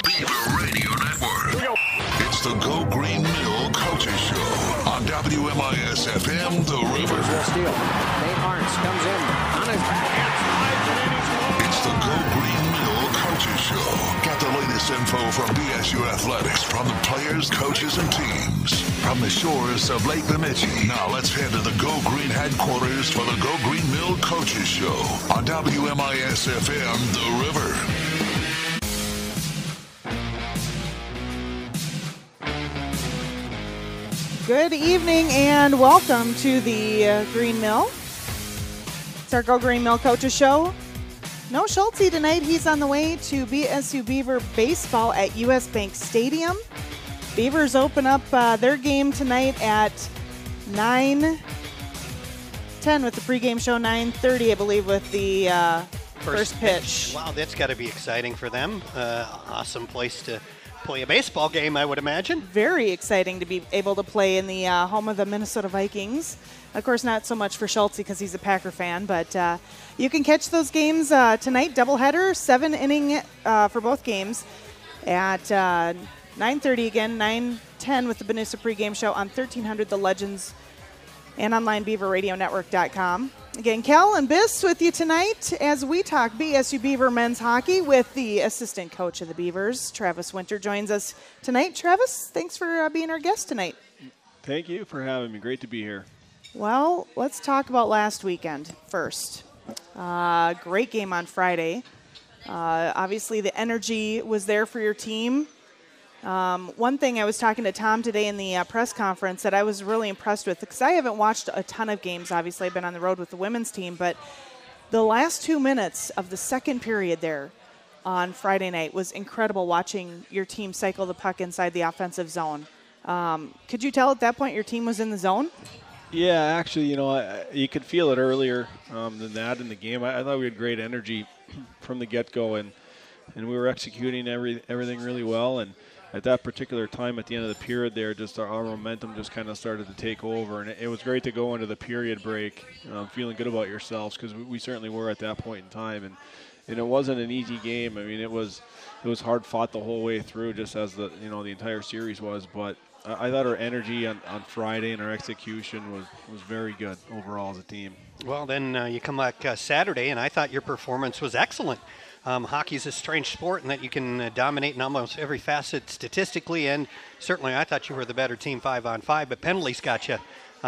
Beaver Radio Network. It's the Go Green Mill Coaches Show on WMIS FM, The River. Will steal. Nate Arntz comes in on his backhand slides and in his It's the Go Green Mill Coaches Show. Get the latest info from BSU Athletics from the players, coaches, and teams. From the shores of Lake Bemidji. Now let's head to the Go Green headquarters for the Go Green Mill Coaches Show on WMIS FM, The River. Good evening and welcome to the Green Mill. It's our Go Green Mill Coaches Show. No Schultze tonight. He's on the way to BSU Beaver baseball at US Bank Stadium. Beavers open up their game tonight at 9:10 with the pregame show, 9:30, I believe, with the first pitch. Wow, that's got to be exciting for them. Awesome place to play a baseball game, I would imagine. Very exciting to be able to play in the home of the Minnesota Vikings. Of course, not so much for Schultze because he's a Packer fan, but you can catch those games tonight, doubleheader, 7-inning for both games at 9:30 again, 9:10 with the Benusa pregame show on 1300 The Legends and online BeaverRadioNetwork.com. Again, Cal and Biss with you tonight as we talk BSU Beaver men's hockey with the assistant coach of the Beavers, Travis Winter, joins us tonight. Travis, thanks for being our guest tonight. Thank you for having me. Great to be here. Well, let's talk about last weekend first. Great game on Friday. Obviously, the energy was there for your team. One thing I was talking to Tom today in the press conference that I was really impressed with, because I haven't watched a ton of games. Obviously, I've been on the road with the women's team, but the last 2 minutes of the second period there on Friday night was incredible watching your team cycle the puck inside the offensive zone. Could you tell at that point your team was in the zone? Yeah, actually, you could feel it earlier than that in the game. I thought we had great energy from the get-go, and we were executing everything really well. And at that particular time, at the end of the period there, just our momentum just kind of started to take over. And it was great to go into the period break feeling good about yourselves, because we certainly were at that point in time. And it wasn't an easy game. I mean, it was hard fought the whole way through, just as the entire series was. But I thought our energy on Friday and our execution was very good overall as a team. Well, then you come back Saturday, and I thought your performance was excellent. Hockey's a strange sport in that you can dominate in almost every facet statistically, and certainly I thought you were the better team 5-on-5, but penalties got you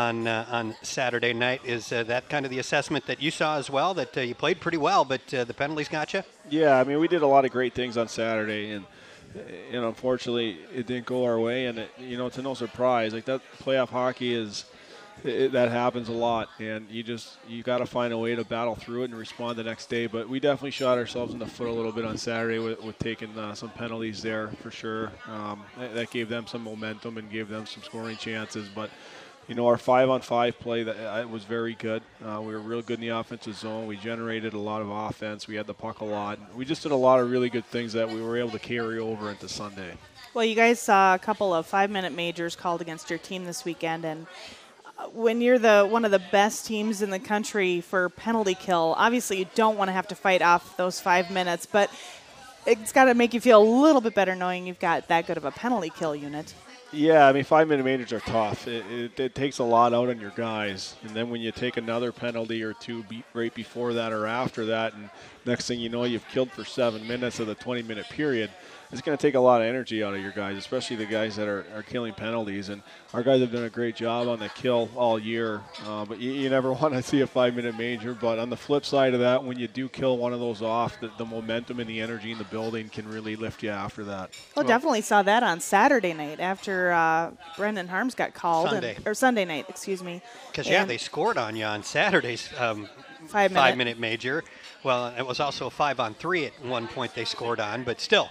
on Saturday night. Is that kind of the assessment that you saw as well, that you played pretty well, but the penalties got you? Yeah, I mean, we did a lot of great things on Saturday, and unfortunately it didn't go our way, and it's no surprise. Like, that playoff hockey that happens a lot, and you got to find a way to battle through it and respond the next day. But we definitely shot ourselves in the foot a little bit on Saturday with taking some penalties there for sure. That gave them some momentum and gave them some scoring chances. But our 5-on-5 play that was very good. We were real good in the offensive zone. We generated a lot of offense. We had the puck a lot. We just did a lot of really good things that we were able to carry over into Sunday. Well, you guys saw a couple of 5-minute majors called against your team this weekend, and when you're one of the best teams in the country for penalty kill, obviously you don't want to have to fight off those 5 minutes, but it's got to make you feel a little bit better knowing you've got that good of a penalty kill unit. Yeah, I mean, 5-minute majors are tough. It takes a lot out on your guys, and then when you take another penalty or two right before that or after that, and next thing you know, you've killed for 7 minutes of the 20-minute period, it's going to take a lot of energy out of your guys, especially the guys that are killing penalties. And our guys have done a great job on the kill all year. But you never want to see a 5-minute major. But on the flip side of that, when you do kill one of those off, the momentum and the energy in the building can really lift you after that. Well, definitely saw that on Saturday night after Brendan Harms got called. Sunday night, excuse me. Because, they scored on you on Saturday's 5-minute major. Well, it was also a 5-on-3 at one point they scored on, but still.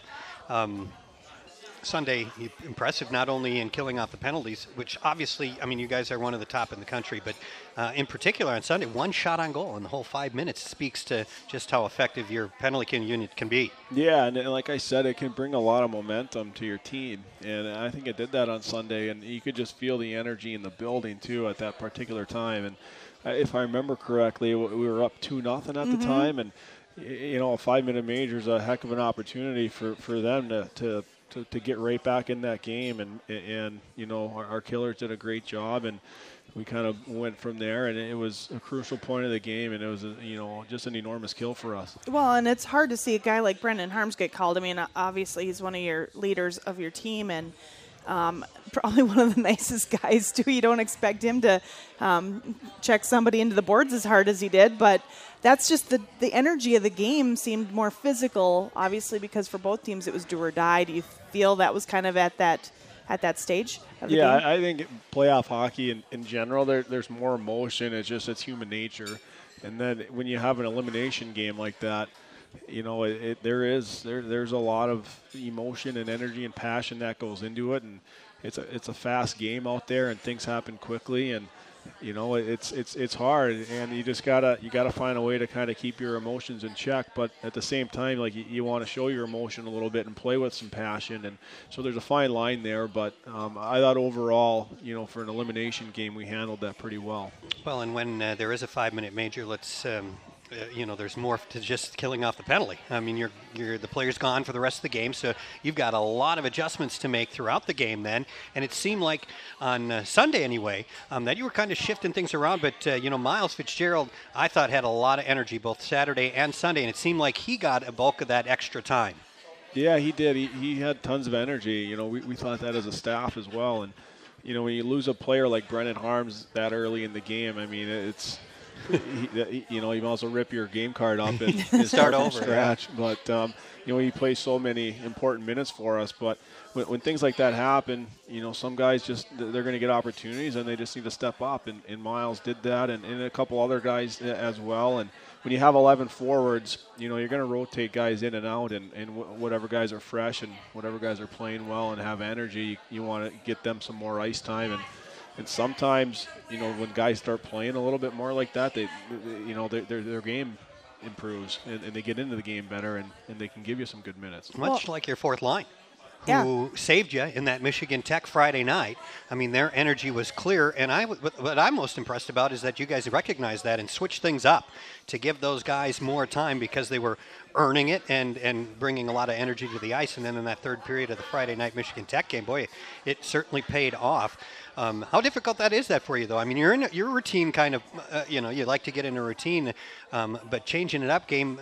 Sunday, impressive not only in killing off the penalties, which obviously, I mean, you guys are one of the top in the country, but in particular on Sunday, one shot on goal in the whole 5 minutes speaks to just how effective your penalty kill unit can be. Yeah, and like I said, it can bring a lot of momentum to your team, and I think it did that on Sunday, and you could just feel the energy in the building, too, at that particular time. And if I remember correctly, we were up 2-0 at the time, and you know, a 5-minute major is a heck of an opportunity for them to get right back in that game. And you know, our killers did a great job, and we kind of went from there, and it was a crucial point of the game, and it was, you know, just an enormous kill for us. Well, and it's hard to see a guy like Brendan Harms get called. I mean, obviously he's one of your leaders of your team, and probably one of the nicest guys, too. You don't expect him to check somebody into the boards as hard as he did, but that's just the energy of the game seemed more physical, obviously, because for both teams it was do or die. Do you feel that was kind of at that stage of the game? Yeah, I think playoff hockey in general, there's more emotion. It's human nature. And then when you have an elimination game like that, you know, there's a lot of emotion and energy and passion that goes into it, and it's a fast game out there, and things happen quickly, and you know, it's hard, and you just gotta find a way to kind of keep your emotions in check, but at the same time, like, you want to show your emotion a little bit and play with some passion, and so there's a fine line there. But I thought overall, you know, for an elimination game, we handled that pretty well. Well, and when there is a 5-minute major, let's. You know, there's more to just killing off the penalty. I mean, the player's gone for the rest of the game, so you've got a lot of adjustments to make throughout the game then. And it seemed like on Sunday anyway that you were kind of shifting things around. But, you know, Miles Fitzgerald, I thought, had a lot of energy both Saturday and Sunday, and it seemed like he got a bulk of that extra time. Yeah, he did. He had tons of energy. You know, we thought that as a staff as well. And, you know, when you lose a player like Brendan Harms that early in the game, I mean, it's – you know, you might also rip your game card up and start over from scratch. Yeah. But you know, he plays so many important minutes for us. But when things like that happen, you know, some guys they're going to get opportunities, and they just need to step up. And Miles did that, and a couple other guys as well. And when you have 11 forwards, you know, you're going to rotate guys in and out, and whatever guys are fresh and whatever guys are playing well and have energy, you want to get them some more ice time. And sometimes, you know, when guys start playing a little bit more like that, they you know, their game improves, and they get into the game better, and they can give you some good minutes. Much like your fourth line, who saved you in that Michigan Tech Friday night. I mean, their energy was clear, and what I'm most impressed about is that you guys recognized that and switched things up to give those guys more time because they were earning it and bringing a lot of energy to the ice. And then in that third period of the Friday night Michigan Tech game, boy, it certainly paid off. How difficult is that for you, though? I mean, you're in your routine kind of, you know, you like to get in a routine, but changing it up game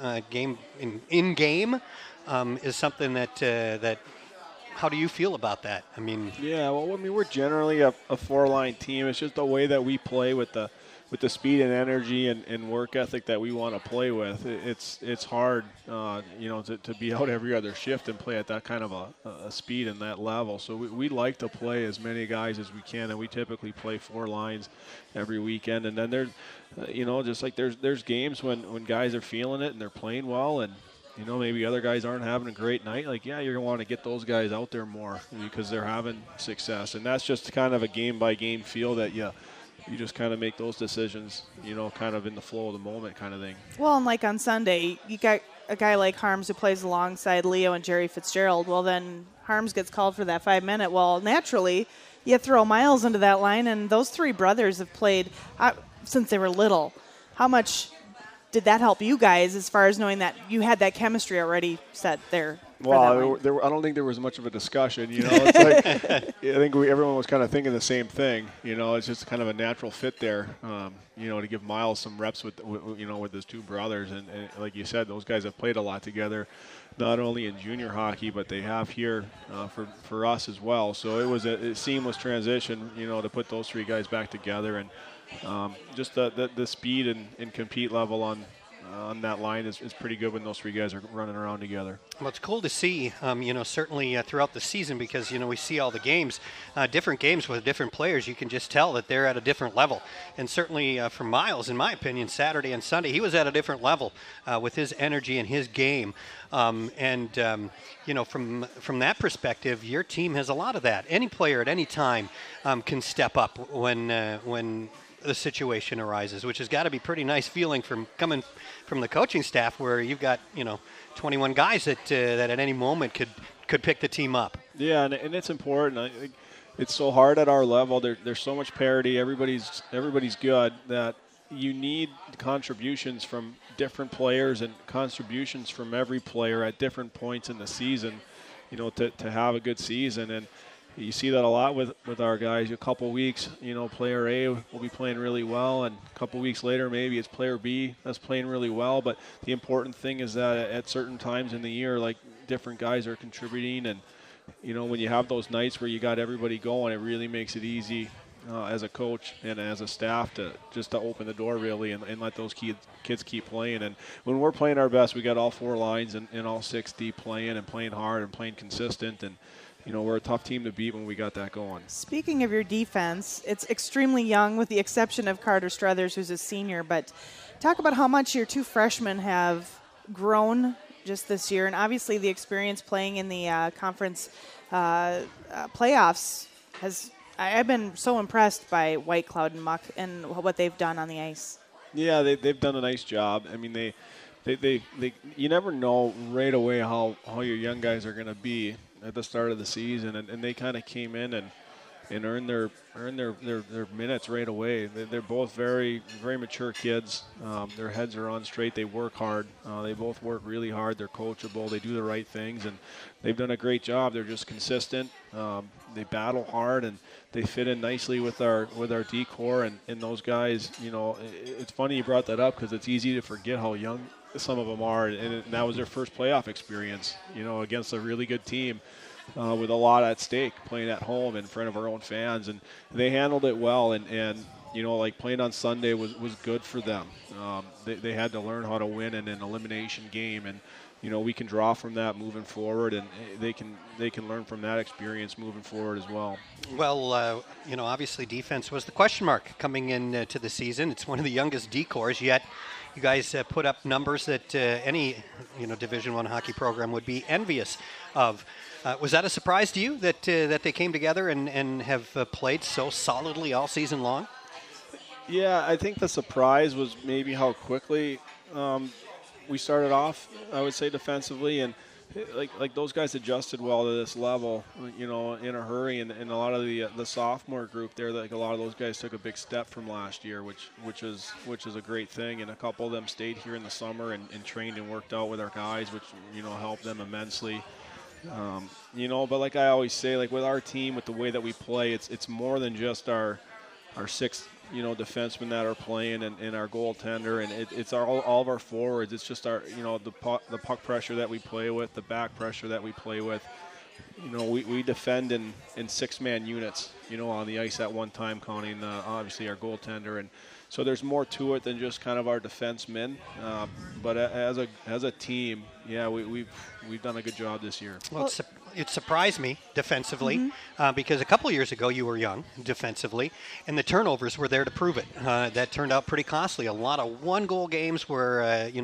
in game is something that how do you feel about that? I mean, yeah, well, I mean, we're generally a four-line team. It's just the way that we play with the speed and energy and work ethic that we want to play with. It's hard, you know, to be out every other shift and play at that kind of a speed and that level. So we like to play as many guys as we can, and we typically play 4 lines every weekend. And then there's, you know, just like there's games when guys are feeling it and they're playing well, and you know, maybe other guys aren't having a great night. Like, yeah, you're going to want to get those guys out there more because they're having success. And that's just kind of a game-by-game feel that you just kind of make those decisions, you know, kind of in the flow of the moment kind of thing. Well, and like on Sunday, you got a guy like Harms who plays alongside Leo and Jerry Fitzgerald. Well, then Harms gets called for that 5-minute. Well, naturally, you throw Miles into that line, and those 3 brothers have played since they were little. How much did that help you guys as far as knowing that you had that chemistry already set there? Well, I don't think there was much of a discussion. You know, it's like I think everyone was kind of thinking the same thing. You know, it's just kind of a natural fit there. You know, to give Miles some reps with his 2 brothers, and like you said, those guys have played a lot together, not only in junior hockey, but they have here for us as well. So it was a seamless transition, you know, to put those 3 guys back together, and just the speed and compete level on that line is pretty good when those 3 guys are running around together. Well, it's cool to see, you know, certainly throughout the season, because, you know, we see all the games, different games with different players. You can just tell that they're at a different level. And certainly for Miles, in my opinion, Saturday and Sunday, he was at a different level with his energy and his game. You know, from that perspective, your team has a lot of that. Any player at any time can step up when the situation arises, which has got to be pretty nice feeling coming from the coaching staff, where you've got, you know, 21 guys that at any moment could pick the team up. Yeah, and it's important. It's so hard at our level. There's so much parity. Everybody's good that, you need contributions from different players and contributions from every player at different points in the season, to have a good season. And you see that a lot with our guys. A couple weeks, player A will be playing really well, and a couple weeks later maybe it's player B that's playing really well. But the important thing is that at certain times in the year, like, different guys are contributing, and when you have those nights where you got everybody going, it really makes it easy as a coach and as a staff to open the door really and let those kids keep playing. And when we're playing our best, we got all 4 lines and all 6 deep playing and playing hard and playing consistent. And we're a tough team to beat when we got that going. Speaking of your defense, it's extremely young with the exception of Carter Struthers, who's a senior. But talk about how much your 2 freshmen have grown just this year, and obviously the experience playing in the conference playoffs has. I've been so impressed by White Cloud and Muck and what they've done on the ice. Yeah, they've done a nice job. I mean, they you never know right away how your young guys are going to be at the start of the season, and they kind of came in and earned their minutes right away. They're both very, very mature kids. Their heads are on straight. They work hard. They both work really hard. They're coachable. They do the right things, and they've done a great job. They're just consistent. They battle hard, and they fit in nicely with our D-core. And those guys, it's funny you brought that up because it's easy to forget how young some of them are, and that was their first playoff experience, against a really good team. With a lot at stake, playing at home in front of our own fans, and they handled it well. And like playing on Sunday was good for them. They had to learn how to win in an elimination game, and we can draw from that moving forward, and they can learn from that experience moving forward as well. Well, obviously defense was the question mark coming into the season. It's one of the youngest D-cores, yet you guys put up numbers that any Division I hockey program would be envious of. Was that a surprise to you that they came together and have played so solidly all season long? Yeah, I think the surprise was maybe how quickly we started off, I would say, defensively. And like those guys adjusted well to this level, in a hurry. And a lot of the sophomore group there, like a lot of those guys took a big step from last year, which is a great thing. And a couple of them stayed here in the summer and trained and worked out with our guys, which, helped them immensely. But like I always say, like with our team, with the way that we play, it's more than just our 6, defensemen that are playing and our goaltender, and it's all of our forwards. It's just our, the puck pressure that we play with, the back pressure that we play with. We defend in 6-man units, on the ice at one time, counting obviously our goaltender, and so there's more to it than just kind of our defensemen. But as a team, yeah, we've done a good job this year. Well, it surprised me defensively because a couple years ago you were young defensively, and the turnovers were there to prove it. That turned out pretty costly. A lot of one-goal games where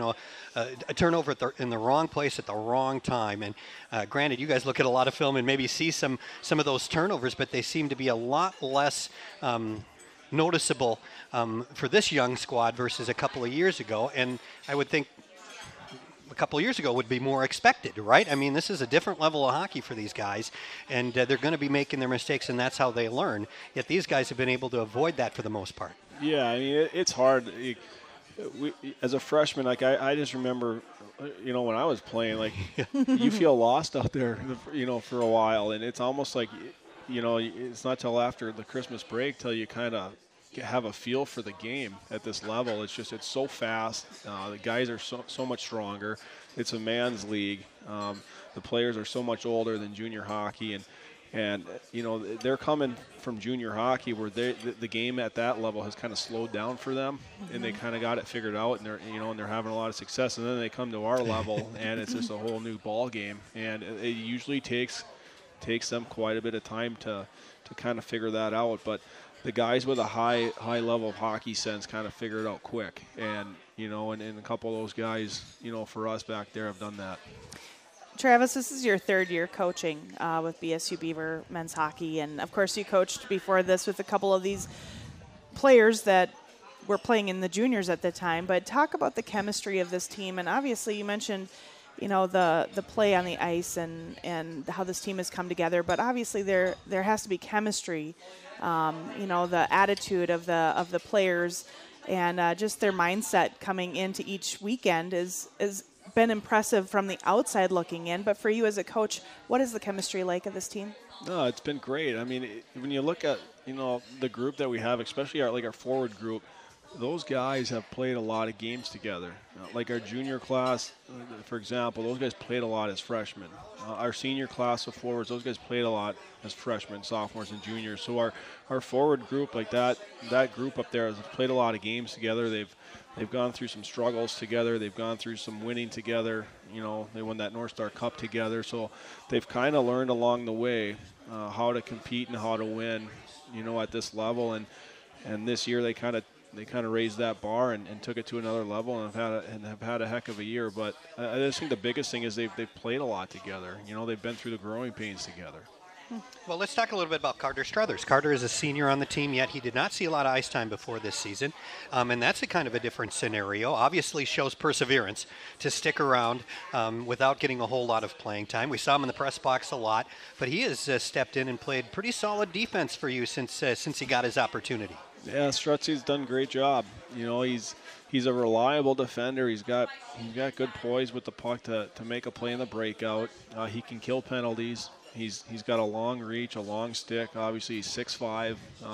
a turnover in the wrong place at the wrong time. And granted, you guys look at a lot of film and maybe see some of those turnovers, but they seem to be a lot less noticeable for this young squad versus a couple of years ago. And I would think a couple of years ago would be more expected, right? I mean, this is a different level of hockey for these guys, and they're going to be making their mistakes, and that's how they learn. Yet these guys have been able to avoid that for the most part. Yeah, I mean, it's hard. As a freshman, like I just remember, when I was playing, like you feel lost out there, for a while, and it's almost like, it's not till after the Christmas break till you kind of have a feel for the game at this level. It's so fast. The guys are so much stronger. It's a man's league. The players are so much older than junior hockey, and they're coming from junior hockey where the game at that level has kind of slowed down for them, and they kind of got it figured out, and they're having a lot of success. And then they come to our level, and it's just a whole new ball game, and it usually takes them quite a bit of time to kind of figure that out. But the guys with a high level of hockey sense kind of figure it out quick, and and a couple of those guys, for us back there, have done that. Travis, this is your 3rd year coaching with BSU Beaver men's hockey, and of course you coached before this with a couple of these players that were playing in the juniors at the time. But talk about the chemistry of this team, and obviously you mentioned the play on the ice and how this team has come together, but obviously there has to be chemistry. The attitude of the players And just their mindset coming into each weekend is been impressive from the outside looking in. But for you as a coach, what is the chemistry like of this team? No, it's been great. I mean, when you look at, the group that we have, especially our forward group, those guys have played a lot of games together. Like our junior class, for example, those guys played a lot as freshmen. Our senior class of forwards, those guys played a lot as freshmen, sophomores, and juniors. So our forward group, like that group up there, has played a lot of games together. They've gone through some struggles together. They've gone through some winning together. They won that North Star Cup together. So they've kind of learned along the way how to compete and how to win, at this level. And this year they kind of raised that bar and took it to another level and have had a heck of a year. But I just think the biggest thing is they've played a lot together. They've been through the growing pains together. Well, let's talk a little bit about Carter Struthers. Carter is a senior on the team, yet he did not see a lot of ice time before this season. And that's a kind of a different scenario. Obviously shows perseverance to stick around without getting a whole lot of playing time. We saw him in the press box a lot, but he has stepped in and played pretty solid defense for you since he got his opportunity. Yeah, Strutzy's done a great job. He's a reliable defender. He's got good poise with the puck to make a play in the breakout. He can kill penalties. He's got a long reach, a long stick. Obviously, he's 6'5",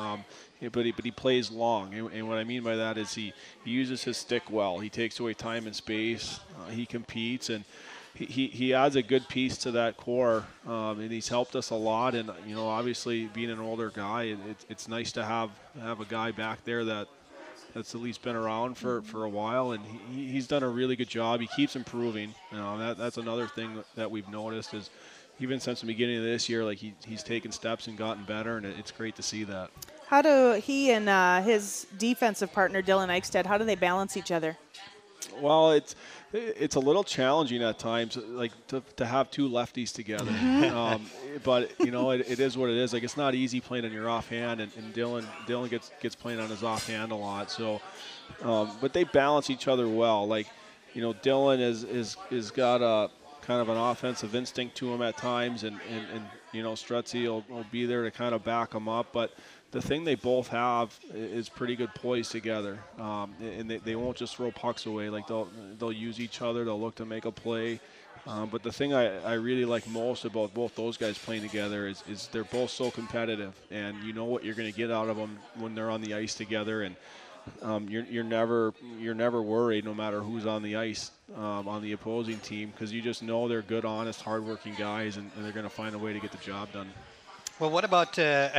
but he plays long. And what I mean by that is he uses his stick well. He takes away time and space. He competes, and he adds a good piece to that core. And he's helped us a lot. And obviously, being an older guy, it's nice to have a guy back there that's at least been around for a while, and he's done a really good job. He keeps improving. That's another thing that we've noticed is even since the beginning of this year, like he's taken steps and gotten better, and it's great to see that. How do he and his defensive partner Dylan Eichstead, how do they balance each other? Well, it's a little challenging at times, like to have two lefties together. But it is what it is. Like it's not easy playing on your offhand, and Dylan gets playing on his offhand a lot. So, but they balance each other well. Like Dylan is got a kind of an offensive instinct to him at times, and Strutzy will be there to kind of back him up. But the thing they both have is pretty good poise together, and they won't just throw pucks away. Like they'll use each other. They'll look to make a play. But the thing I really like most about both those guys playing together is they're both so competitive, and you know what you're going to get out of them when they're on the ice together, and you're never worried no matter who's on the ice on the opposing team, because you just know they're good, honest, hardworking guys, and they're going to find a way to get the job done. Well, what about,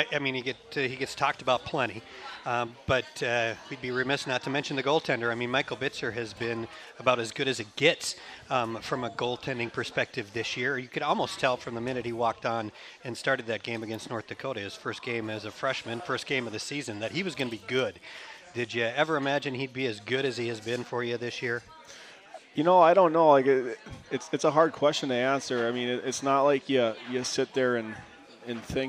he gets talked about plenty, but we'd be remiss not to mention the goaltender. I mean, Michael Bitzer has been about as good as it gets from a goaltending perspective this year. You could almost tell from the minute he walked on and started that game against North Dakota, his first game as a freshman, first game of the season, that he was going to be good. Did you ever imagine he'd be as good as he has been for you this year? I don't know. Like it's a hard question to answer. I mean, it's not like you sit there and think,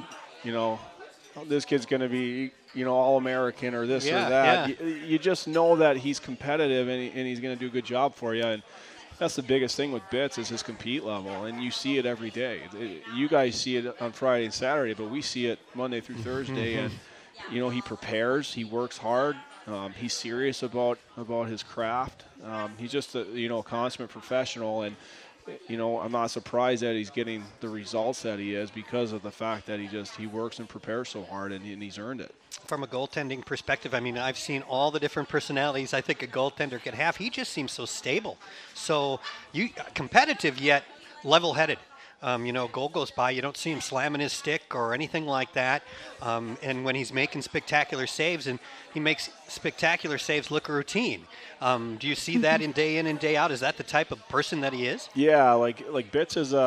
this kid's going to be, All-American or this or that. Yeah. You just know that he's competitive and he's going to do a good job for you. And that's the biggest thing with Bitz is his compete level, and you see it every day. You guys see it on Friday and Saturday, but we see it Monday through Thursday. And, he prepares, he works hard. He's serious about his craft. He's just a consummate professional, and I'm not surprised that he's getting the results that he is because of the fact that he works and prepares so hard, and he's earned it. From a goaltending perspective, I mean, I've seen all the different personalities I think a goaltender could have. He just seems so stable, so competitive yet level-headed. Goal goes by, you don't see him slamming his stick or anything like that. And when he's making spectacular saves, and he makes spectacular saves look routine. Do you see that in and day out? Is that the type of person that he is? Yeah, like Bitz is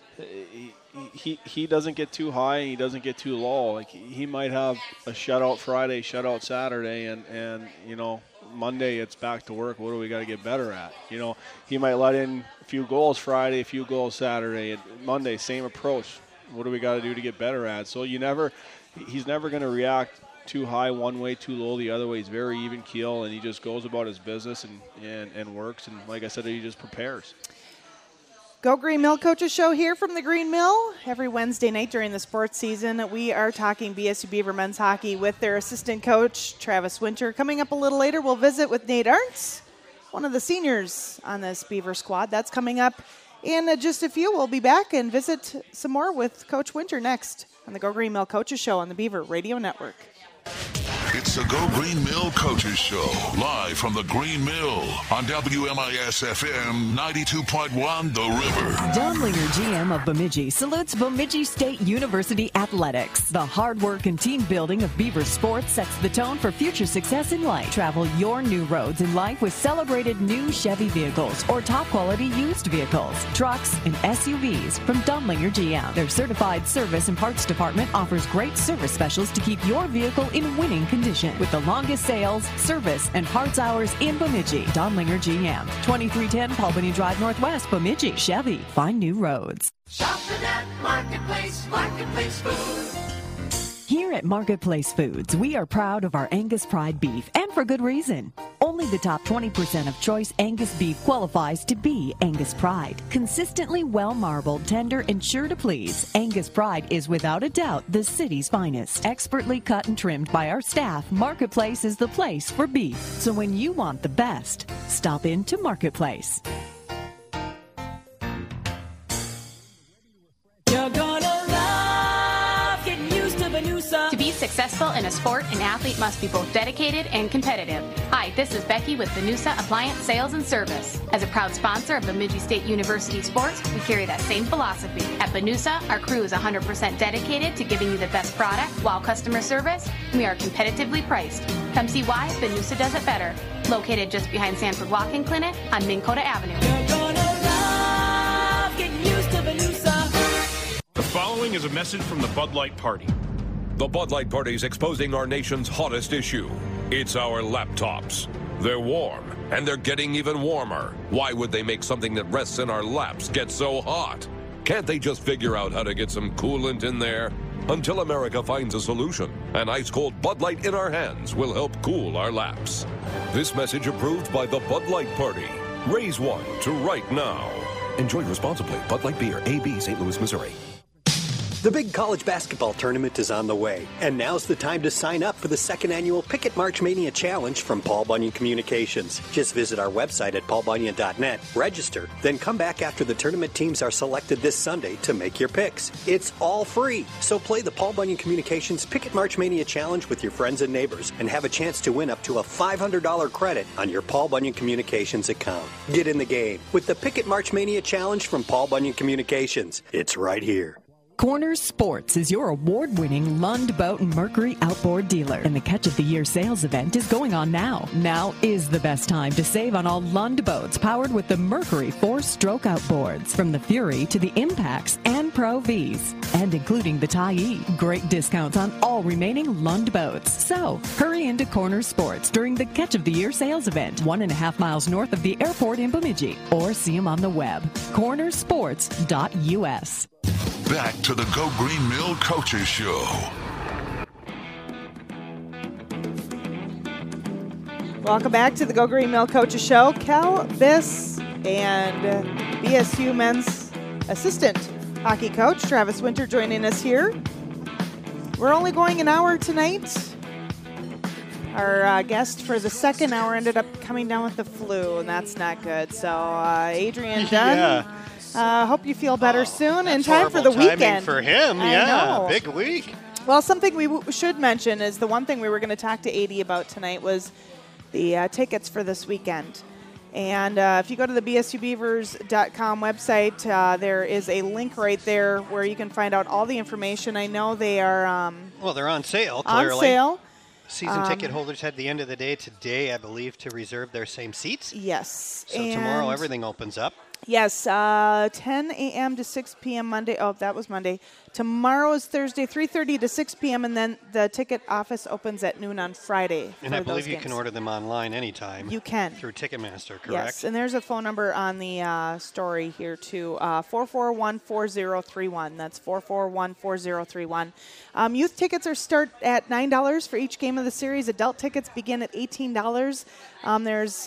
he doesn't get too high and he doesn't get too low. Like he might have a shutout Friday, shutout Saturday, and Monday it's back to work. What do we got to get better at? He might let in a few goals Friday, a few goals Saturday, and Monday same approach. What do we got to do to get better at? So he's never going to react too high one way, too low the other way. He's very even keel, and he just goes about his business and works. And like I said, he just prepares. Go Green Mill Coaches Show here from the Green Mill. Every Wednesday night during the sports season, we are talking BSU Beaver men's hockey with their assistant coach, Travis Winter. Coming up a little later, we'll visit with Nate Arntz, one of the seniors on this Beaver squad. That's coming up in just a few. We'll be back and visit some more with Coach Winter next on the Go Green Mill Coaches Show on the Beaver Radio Network. It's the Go Green Mill Coaches Show, live from the Green Mill on WMIS FM 92.1 The River. Don Linger, GM of Bemidji, salutes Bemidji State University Athletics. The hard work and team building of Beaver sports sets the tone for future success in life. Travel your new roads in life with celebrated new Chevy vehicles or top-quality used vehicles, trucks, and SUVs from Don Linger GM. Their certified service and parts department offers great service specials to keep your vehicle in winning condition with the longest sales, service, and parts hours in Bemidji. Don Linger GM, 2310 Paul Bunyan Drive Northwest, Bemidji. Chevy, find new roads. Shopping at Marketplace Foods. Here at Marketplace Foods, we are proud of our Angus Pride beef, and for good reason. Only the top 20% of choice Angus beef qualifies to be Angus Pride. Consistently well-marbled, tender, and sure to please, Angus Pride is without a doubt the city's finest. Expertly cut and trimmed by our staff, Marketplace is the place for beef. So when you want the best, stop into Marketplace. You're gonna love getting used to Benusa. To be successful in a sport, an athlete must be both dedicated and competitive. Hi, this is Becky with Benusa Appliance Sales and Service. As a proud sponsor of Bemidji State University Sports, we carry that same philosophy. At Benusa, our crew is 100% dedicated to giving you the best product, while customer service, we are competitively priced. Come see why Benusa does it better. Located just behind Sanford Walk-In Clinic on Minkota Avenue. You're gonna love getting used to Benusa. The following is a message from the Bud Light Party. The Bud Light Party is exposing our nation's hottest issue. It's our laptops. They're warm, and they're getting even warmer. Why would they make something that rests in our laps get so hot? Can't they just figure out how to get some coolant in there? Until America finds a solution, an ice-cold Bud Light in our hands will help cool our laps. This message approved by the Bud Light Party. Raise one to right now. Enjoy responsibly. Bud Light Beer, AB, St. Louis, Missouri. The big college basketball tournament is on the way, and now's the time to sign up for the second annual Picket March Mania Challenge from Paul Bunyan Communications. Just visit our website at paulbunyan.net, register, then come back after the tournament teams are selected this Sunday to make your picks. It's all free, so play the Paul Bunyan Communications Picket March Mania Challenge with your friends and neighbors and have a chance to win up to a $500 credit on your Paul Bunyan Communications account. Get in the game with the Picket March Mania Challenge from Paul Bunyan Communications. It's right here. Corners Sports is your award-winning Lund Boat and Mercury outboard dealer, and the Catch of the Year sales event is going on now. Now is the best time to save on all Lund boats powered with the Mercury 4-stroke outboards, from the Fury to the Impacts and Pro Vs, and including the Tyee. Great discounts on all remaining Lund boats. So hurry into Corners Sports during the Catch of the Year sales event, 1.5 miles north of the airport in Bemidji, or see them on the web, cornersports.us. Back to the Go Green Mill Coaches Show. Welcome back to the Go Green Mill Coaches Show. Cal Biss and BSU men's assistant hockey coach, Travis Winter, joining us here. We're only going an hour tonight. Our guest for the second hour ended up coming down with the flu, and that's not good. So, Adrian Dunn, hope you feel better soon. In time for the weekend. For him, big week. Well, something we should mention is the one thing we were going to talk to AD about tonight was the tickets for this weekend. And if you go to the bsubeavers.com website, there is a link right there where you can find out all the information. I know they are they're on sale, clearly. On sale. Season ticket holders had the end of the day today, I believe, to reserve their same seats. Yes. So tomorrow everything opens up. Yes, 10 a.m. to 6 p.m. Monday. Oh, that was Monday. Tomorrow is Thursday, 3:30 to 6 p.m., and then the ticket office opens at noon on Friday. And I believe you can order them online anytime. You can. Through Ticketmaster, correct? Yes, and there's a phone number on the story here, too, 441-4031. That's 441-4031. Youth tickets start at $9 for each game of the series. Adult tickets begin at $18. There's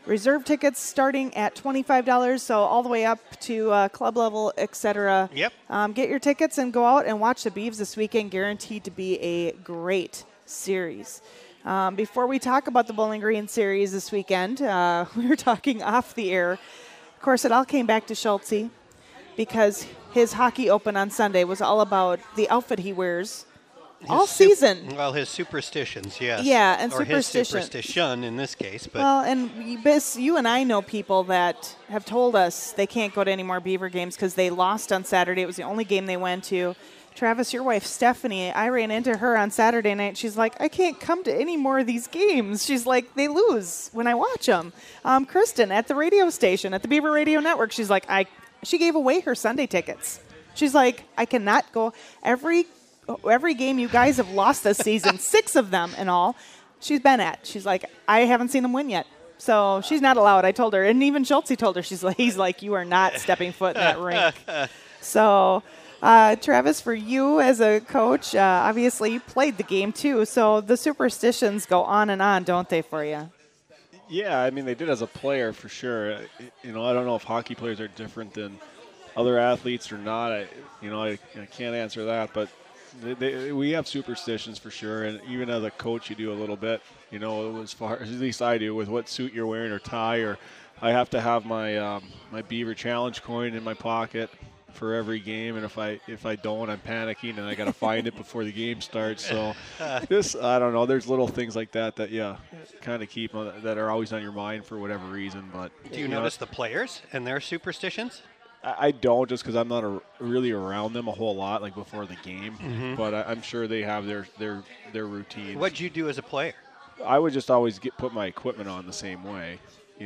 Reserve tickets starting at $25, so all the way up to club level, etc. Yep. Get your tickets and go out and watch the Beavs this weekend. Guaranteed to be a great series. Before we talk about the Bowling Green series this weekend, we were talking off the air. Of course, it all came back to Schultze because his Hockey Open on Sunday was all about the outfit he wears all season. Well, his superstitions, yes. Yeah, and or his superstition. superstition in this case. But well, and you and I know people that have told us they can't go to any more Beaver games because they lost on Saturday. It was the only game they went to. Travis, your wife, Stephanie, I ran into her on Saturday night. She's like, I can't come to any more of these games. She's like, they lose when I watch them. Kristen at the radio station, at the Beaver Radio Network, she's like, she gave away her Sunday tickets. She's like, I cannot go every game you guys have lost this season, 6 of them and all, she's been at. She's like, I haven't seen them win yet. So she's not allowed. I told her, and even Schultze told her, he's like, you are not stepping foot in that rink. So, Travis, for you as a coach, obviously you played the game too. So the superstitions go on and on, don't they, for you? Yeah, I mean, they did as a player for sure. I don't know if hockey players are different than other athletes or not. I can't answer that, but we have superstitions for sure, and even as a coach, you do a little bit. As far as at least I do with what suit you're wearing or tie, or I have to have my my Beaver Challenge coin in my pocket for every game, and if I don't, I'm panicking and I got to find it before the game starts. So I don't know. There's little things like that kind of keep that are always on your mind for whatever reason. But do you notice the players and their superstitions? I don't, just because I'm not really around them a whole lot, like before the game. Mm-hmm. But I'm sure they have their routines. What'd you do as a player? I would just always put my equipment on the same way.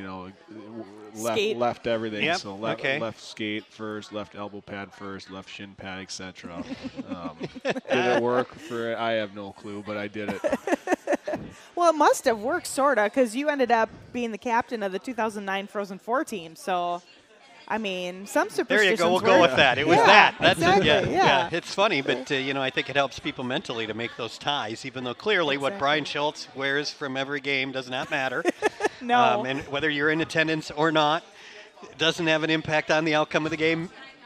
Left everything. Yep. So left skate first, left elbow pad first, left shin pad, etc. Did it work? I have no clue, but I did it. Well, it must have worked, sort of, because you ended up being the captain of the 2009 Frozen 4 team. So, I mean, some superstitions. There you go. We'll go with that. It was that. That's exactly, it. yeah. It's funny, but I think it helps people mentally to make those ties, even though clearly what Brian Schultz wears from every game does not matter. No. And whether you're in attendance or not, it doesn't have an impact on the outcome of the game.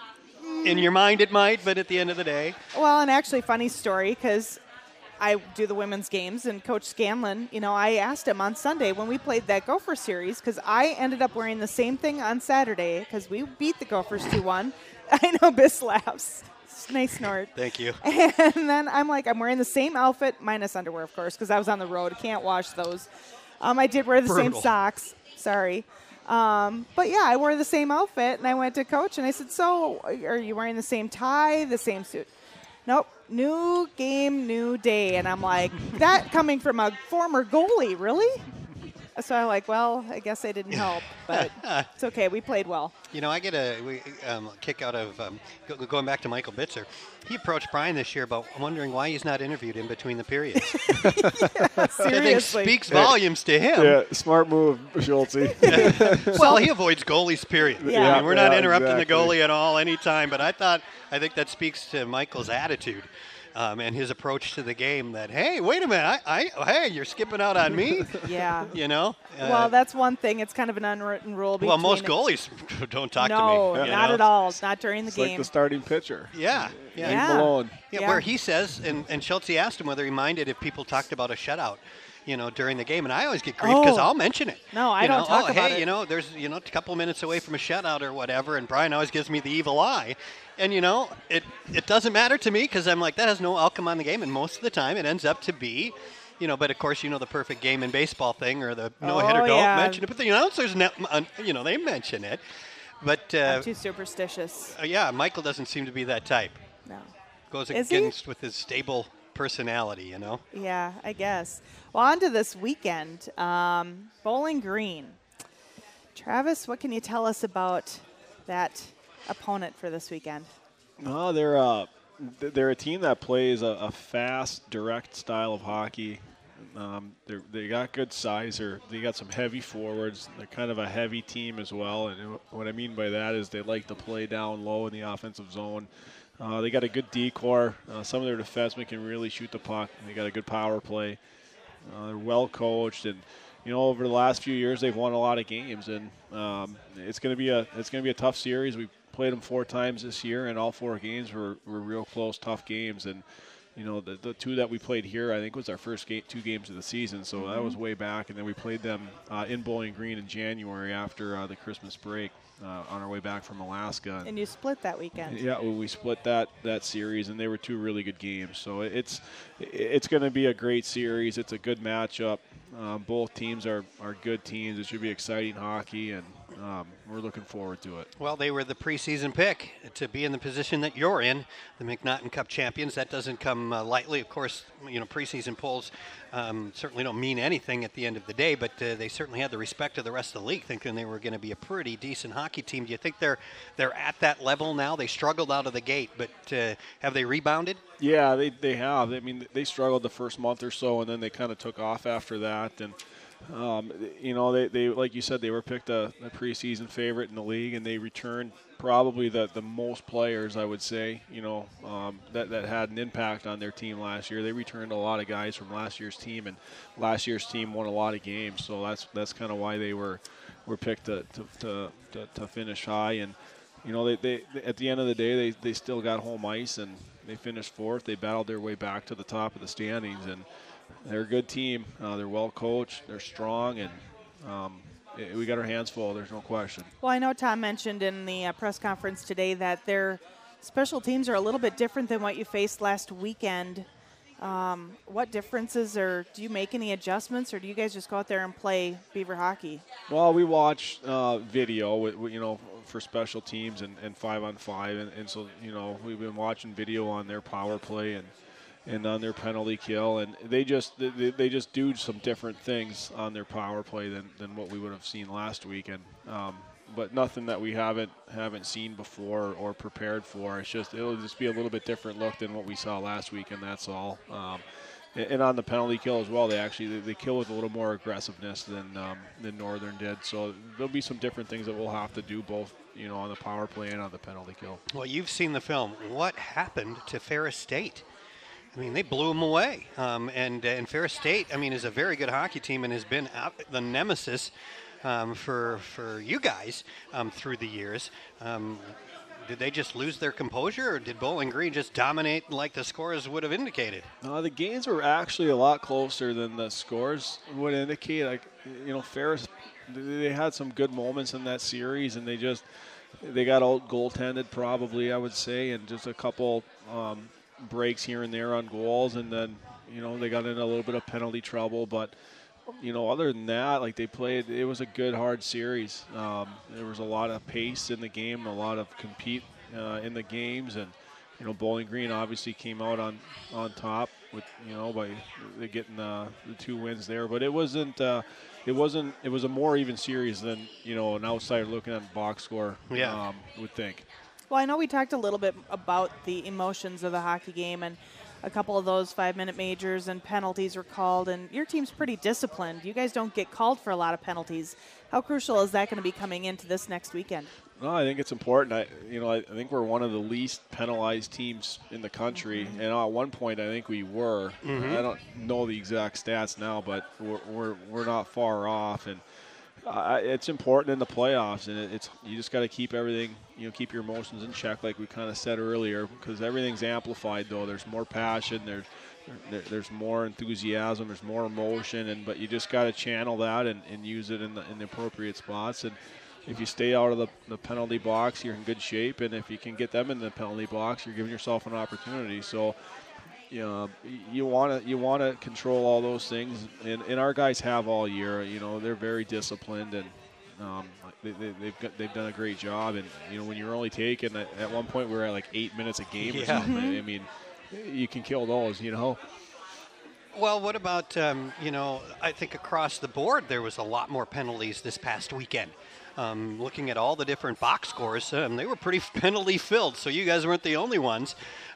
In your mind, it might, but at the end of the day. Well, and actually, funny story, because I do the women's games, and Coach Scanlon, I asked him on Sunday when we played that Gopher series, because I ended up wearing the same thing on Saturday, because we beat the Gophers 2-1. I know, Biss laughs. Nice snort. Thank you. And then I'm like, I'm wearing the same outfit, minus underwear, of course, because I was on the road. Can't wash those. I did wear the same socks. Sorry. But, yeah, I wore the same outfit, and I went to Coach, and I said, so are you wearing the same tie, the same suit? Nope. New game, new day. And I'm like, that coming from a former goalie, really? So I'm like, well, I guess I didn't help, but it's okay. We played well. I get a kick out of going back to Michael Bitzer. He approached Brian this year about wondering why he's not interviewed in between the periods. Yeah, seriously. I think speaks volumes to him. Yeah, smart move, Schultze. Well, he avoids goalies, period. Yeah. I mean, we're not interrupting exactly. the goalie at all anytime, but I think that speaks to Michael's attitude. And his approach to the game that, hey, wait a minute, hey, you're skipping out on me? Yeah. Well, that's one thing. It's kind of an unwritten rule. Well, most goalies don't talk to me. No, not at all. Not during the game. Like the starting pitcher. Yeah. Leave him alone. Yeah, where he says, and Schultze asked him whether he minded if people talked about a shutout. During the game, and I always get grief because I'll mention it. No, I don't talk about it. There's, a couple minutes away from a shutout or whatever, and Brian always gives me the evil eye. And, it doesn't matter to me because I'm like, that has no outcome on the game, and most of the time it ends up to be, but of course, the perfect game in baseball thing or the no-hitter don't mention it, but the announcers, they mention it. But I'm too superstitious. Yeah, Michael doesn't seem to be that type. No. Goes against with his stable personality, Yeah, I guess. Well, on to this weekend, Bowling Green. Travis, what can you tell us about that opponent for this weekend? No, they're a team that plays a fast, direct style of hockey. They got good size. They got some heavy forwards. They're kind of a heavy team as well. And what I mean by that is they like to play down low in the offensive zone. They got a good D-core. Some of their defensemen can really shoot the puck. They got a good power play. They're well coached, and over the last few years they've won a lot of games, and it's going to be a tough series. We played them 4 times this year, and all 4 games were real close, tough games. And the 2 that we played here, I think, was our first 2 games of the season, so that was way back. And then we played them in Bowling Green in January after the Christmas break on our way back from Alaska. And you split that weekend. Yeah, we split that series, and they were 2 really good games. So it's going to be a great series. It's a good matchup. Both teams are good teams. It should be exciting hockey, and we're looking forward to it. Well, they were the preseason pick to be in the position that you're in, the McNaughton Cup champions. That doesn't come lightly. Of course, preseason polls certainly don't mean anything at the end of the day, but they certainly had the respect of the rest of the league, thinking they were going to be a pretty decent hockey team. Do you think they're at that level now? They struggled out of the gate, but have they rebounded? Yeah, they have. I mean, they struggled the first month or so, and then they kind of took off after that. And they like you said, they were picked a preseason favorite in the league, and they returned probably the most players, I would say, that had an impact on their team last year. They returned a lot of guys from last year's team, and last year's team won a lot of games. So that's kind of why they were picked to finish high. And they at the end of the day, they still got home ice, and they finished 4th. They battled their way back to the top of the standings, and they're a good team. They're well coached. They're strong, and we got our hands full. There's no question. Well, I know Tom mentioned in the press conference today that their special teams are a little bit different than what you faced last weekend. What differences, or do you make any adjustments, or do you guys just go out there and play Beaver hockey? Well, we watch video, for special teams and 5-on-5, and so we've been watching video on their power play and on their penalty kill, and they just do some different things on their power play than what we would have seen last week, and but nothing that we haven't seen before or prepared for. It'll just be a little bit different look than what we saw last week, and that's all. And on the penalty kill as well, they kill with a little more aggressiveness than Northern did. So there'll be some different things that we'll have to do both, on the power play and on the penalty kill. Well, you've seen the film. What happened to Ferris State? I mean, they blew them away. And Ferris State, is a very good hockey team and has been the nemesis for you guys through the years. Did they just lose their composure, or did Bowling Green just dominate like the scores would have indicated? The games were actually a lot closer than the scores would indicate. Ferris, they had some good moments in that series, and they got out goaltended probably, I would say, and just a couple breaks here and there on goals, and then they got in a little bit of penalty trouble, but other than that, it was a good, hard series. There was a lot of pace in the game, a lot of compete in the games, and Bowling Green obviously came out on top with by getting the 2 wins there. But it was a more even series than an outsider looking at the box score would think. Well, I know we talked a little bit about the emotions of the hockey game, and a couple of those 5-minute majors and penalties were called, and your team's pretty disciplined. You guys don't get called for a lot of penalties. How crucial is that going to be coming into this next weekend? No, I think it's important. I think we're one of the least penalized teams in the country, and at one point I think we were. Mm-hmm. I don't know the exact stats now, but we're not far off, and it's important in the playoffs, and you just got to keep everything, keep your emotions in check, like we kind of said earlier, because everything's amplified. Though there's more passion, there's more enthusiasm, there's more emotion, but you just got to channel that and use it in the appropriate spots. And if you stay out of the penalty box, you're in good shape, and if you can get them in the penalty box, you're giving yourself an opportunity. So you want to control all those things, and our guys have all year. They're very disciplined, and they've done a great job. And when you're only taking at one point we were at like 8 minutes a game or something. You can kill those. Well, what about I think across the board there was a lot more penalties this past weekend. Looking at all the different box scores, they were pretty penalty filled. So you guys weren't the only ones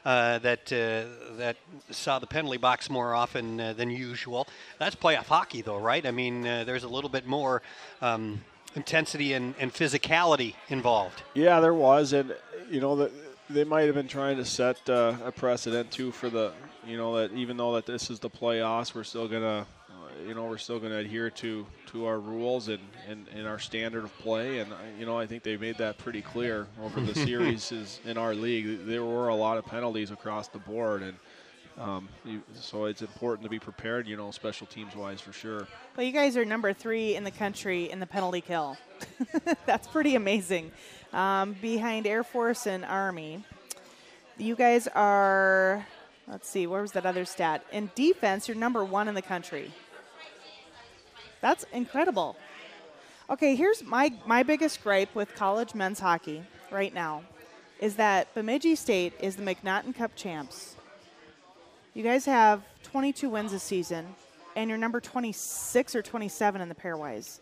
that saw the penalty box more often than usual. That's playoff hockey, though, right? There's a little bit more intensity and physicality involved. Yeah, there was, and they might have been trying to set a precedent too for that even though that this is the playoffs, we're still gonna. we're still going to adhere to our rules and our standard of play. And, I think they made that pretty clear over the series in our league. There were a lot of penalties across the board. And so it's important to be prepared, special teams wise for sure. Well, you guys are number 3 in the country in the penalty kill. That's pretty amazing. Behind Air Force and Army. You guys are, let's see, where was that other stat? In defense, you're number 1 in the country. That's incredible. Okay, here's my biggest gripe with college men's hockey right now is that Bemidji State is the McNaughton Cup champs. You guys have 22 wins this season, and you're number 26 or 27 in the pairwise.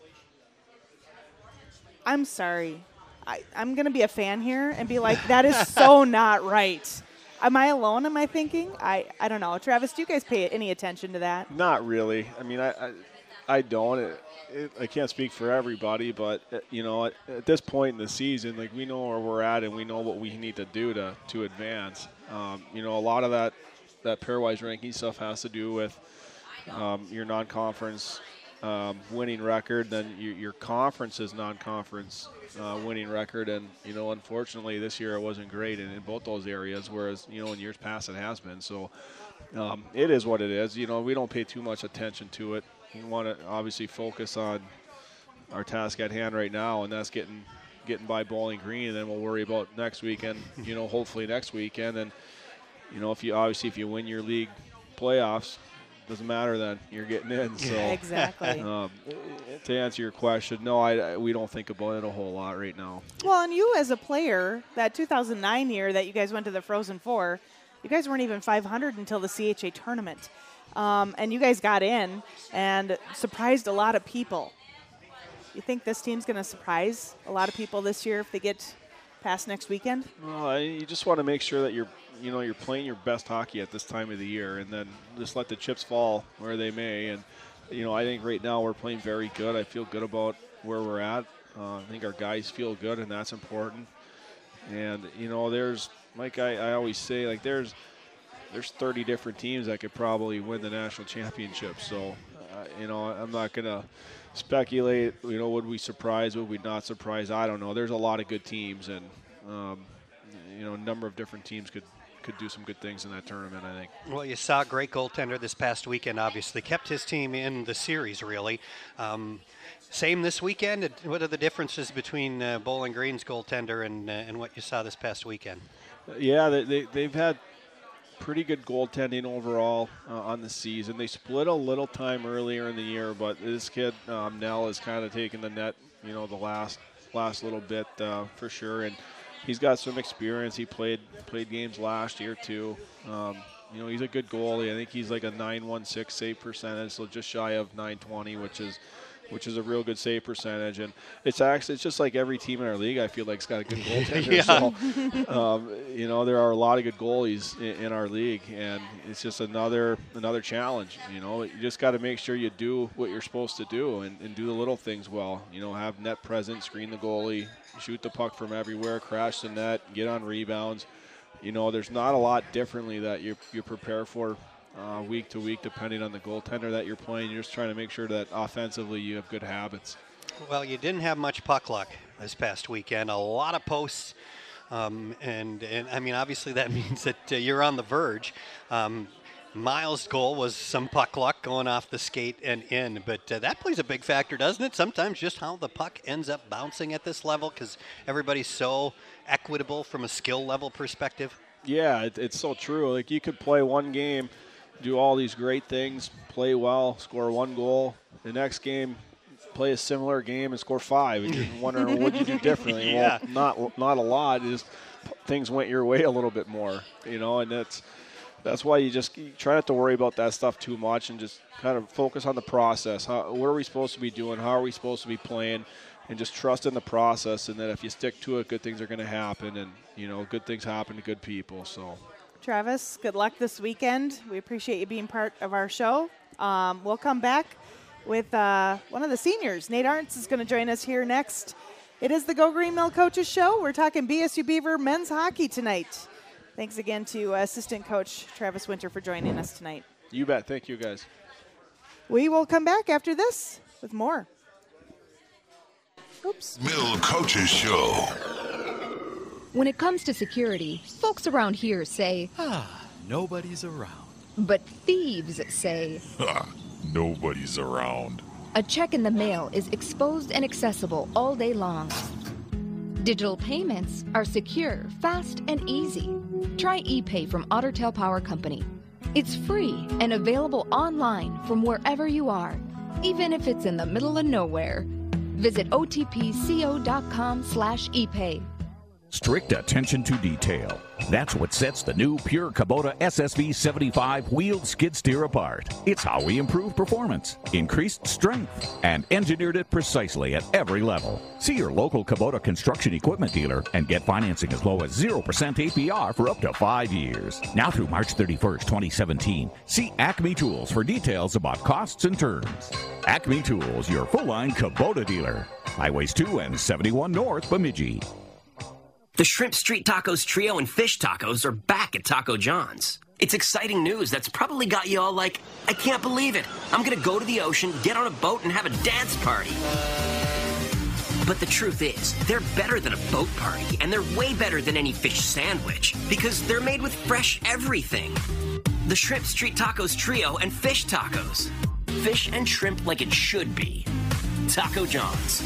I'm sorry. I'm going to be a fan here and be like, that is so not right. Am I alone? Am I thinking? I don't know. Travis, do you guys pay any attention to that? Not really. I mean, I don't. I can't speak for everybody, but, at this point in the season, like, we know where we're at and we know what we need to do to advance. A lot of that pairwise ranking stuff has to do with your non-conference winning record, then your conference's non-conference winning record, and unfortunately this year it wasn't great in both those areas, whereas in years past it has been. So it is what it is. We don't pay too much attention to it. We want to obviously focus on our task at hand right now, and that's getting by Bowling Green, and then we'll worry about next weekend. Hopefully next weekend, and if you win your league playoffs, doesn't matter then. You're getting in. So exactly. To answer your question, no, we don't think about it a whole lot right now. Well, and you as a player, that 2009 year that you guys went to the Frozen Four, you guys weren't even 500 until the CHA tournament. And you guys got in and surprised a lot of people. You think this team's going to surprise a lot of people this year if they get past next weekend? Well, you just want to make sure that you're playing your best hockey at this time of the year, and then just let the chips fall where they may. And, I think right now we're playing very good. I feel good about where we're at. I think our guys feel good, and that's important. And, there's, like I always say, like there's 30 different teams that could probably win the national championship. So, I'm not going to speculate, would we surprise, would we not surprise? I don't know. There's a lot of good teams, and, a number of different teams could do some good things in that tournament, I think. Well, you saw a great goaltender this past weekend, obviously. Kept his team in the series, really. Same this weekend? What are the differences between Bowling Green's goaltender and what you saw this past weekend? Yeah, they've had pretty good goaltending overall on the season. They split a little time earlier in the year, but this kid, Nell, has kind of taken the net, the last little bit for sure. And he's got some experience. He played games last year too. He's a good goalie. I think he's like a .916 save percentage, so just shy of .920, which is a real good save percentage. And it's just like every team in our league, I feel like, has got a good goaltender. Yeah. So, there are a lot of good goalies in our league, and it's just another challenge. You just got to make sure you do what you're supposed to do and do the little things well. Have net presence, screen the goalie, shoot the puck from everywhere, crash the net, get on rebounds. There's not a lot differently that you prepare for week to week, depending on the goaltender that you're playing. You're just trying to make sure that offensively you have good habits. Well, you didn't have much puck luck this past weekend. A lot of posts, and I mean, obviously that means that you're on the verge. Miles' goal was some puck luck going off the skate and in, but that plays a big factor, doesn't it? Sometimes just how the puck ends up bouncing at this level, because everybody's so equitable from a skill level perspective. Yeah, it's so true. Like, you could play one game, do all these great things, play well, score one goal. The next game, play a similar game and score 5. And you're wondering, what did you do differently? Yeah. Well, not a lot. Just things went your way a little bit more, and that's why you try not to worry about that stuff too much and just kind of focus on the process. What are we supposed to be doing? How are we supposed to be playing? And just trust in the process, and that if you stick to it, good things are going to happen, and, good things happen to good people. So, Travis, good luck this weekend. We appreciate you being part of our show. We'll come back with one of the seniors. Nate Arntz is going to join us here next. It is the Go Green Mill Coaches Show. We're talking BSU Beaver men's hockey tonight. Thanks again to assistant coach Travis Winter for joining us tonight. You bet. Thank you, guys. We will come back after this with more. Oops. Mill Coaches Show. When it comes to security, folks around here say, nobody's around. But thieves say, nobody's around. A check in the mail is exposed and accessible all day long. Digital payments are secure, fast, and easy. Try ePay from Otter Tail Power Company. It's free and available online from wherever you are, even if it's in the middle of nowhere. Visit otpco.com/epay. Strict attention to detail. That's what sets the new Pure Kubota SSV 75 wheeled skid steer apart. It's how we improve performance, increased strength, and engineered it precisely at every level. See your local Kubota construction equipment dealer and get financing as low as 0% APR for up to 5 years. Now through March 31st, 2017. See Acme Tools for details about costs and terms. Acme Tools, your full-line Kubota dealer. Highways 2 and 71 North, Bemidji. The Shrimp Street Tacos Trio and Fish Tacos are back at Taco John's. It's exciting news that's probably got you all like, I can't believe it. I'm going to go to the ocean, get on a boat, and have a dance party. But the truth is, they're better than a boat party, and they're way better than any fish sandwich, because they're made with fresh everything. The Shrimp Street Tacos Trio and Fish Tacos. Fish and shrimp like it should be. Taco John's.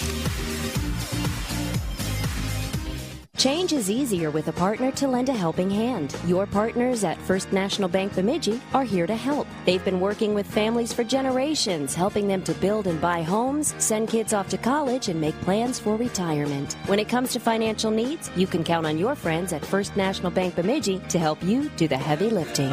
Change is easier with a partner to lend a helping hand. Your partners at First National Bank Bemidji are here to help. They've been working with families for generations, helping them to build and buy homes, send kids off to college, and make plans for retirement. When it comes to financial needs, you can count on your friends at First National Bank Bemidji to help you do the heavy lifting.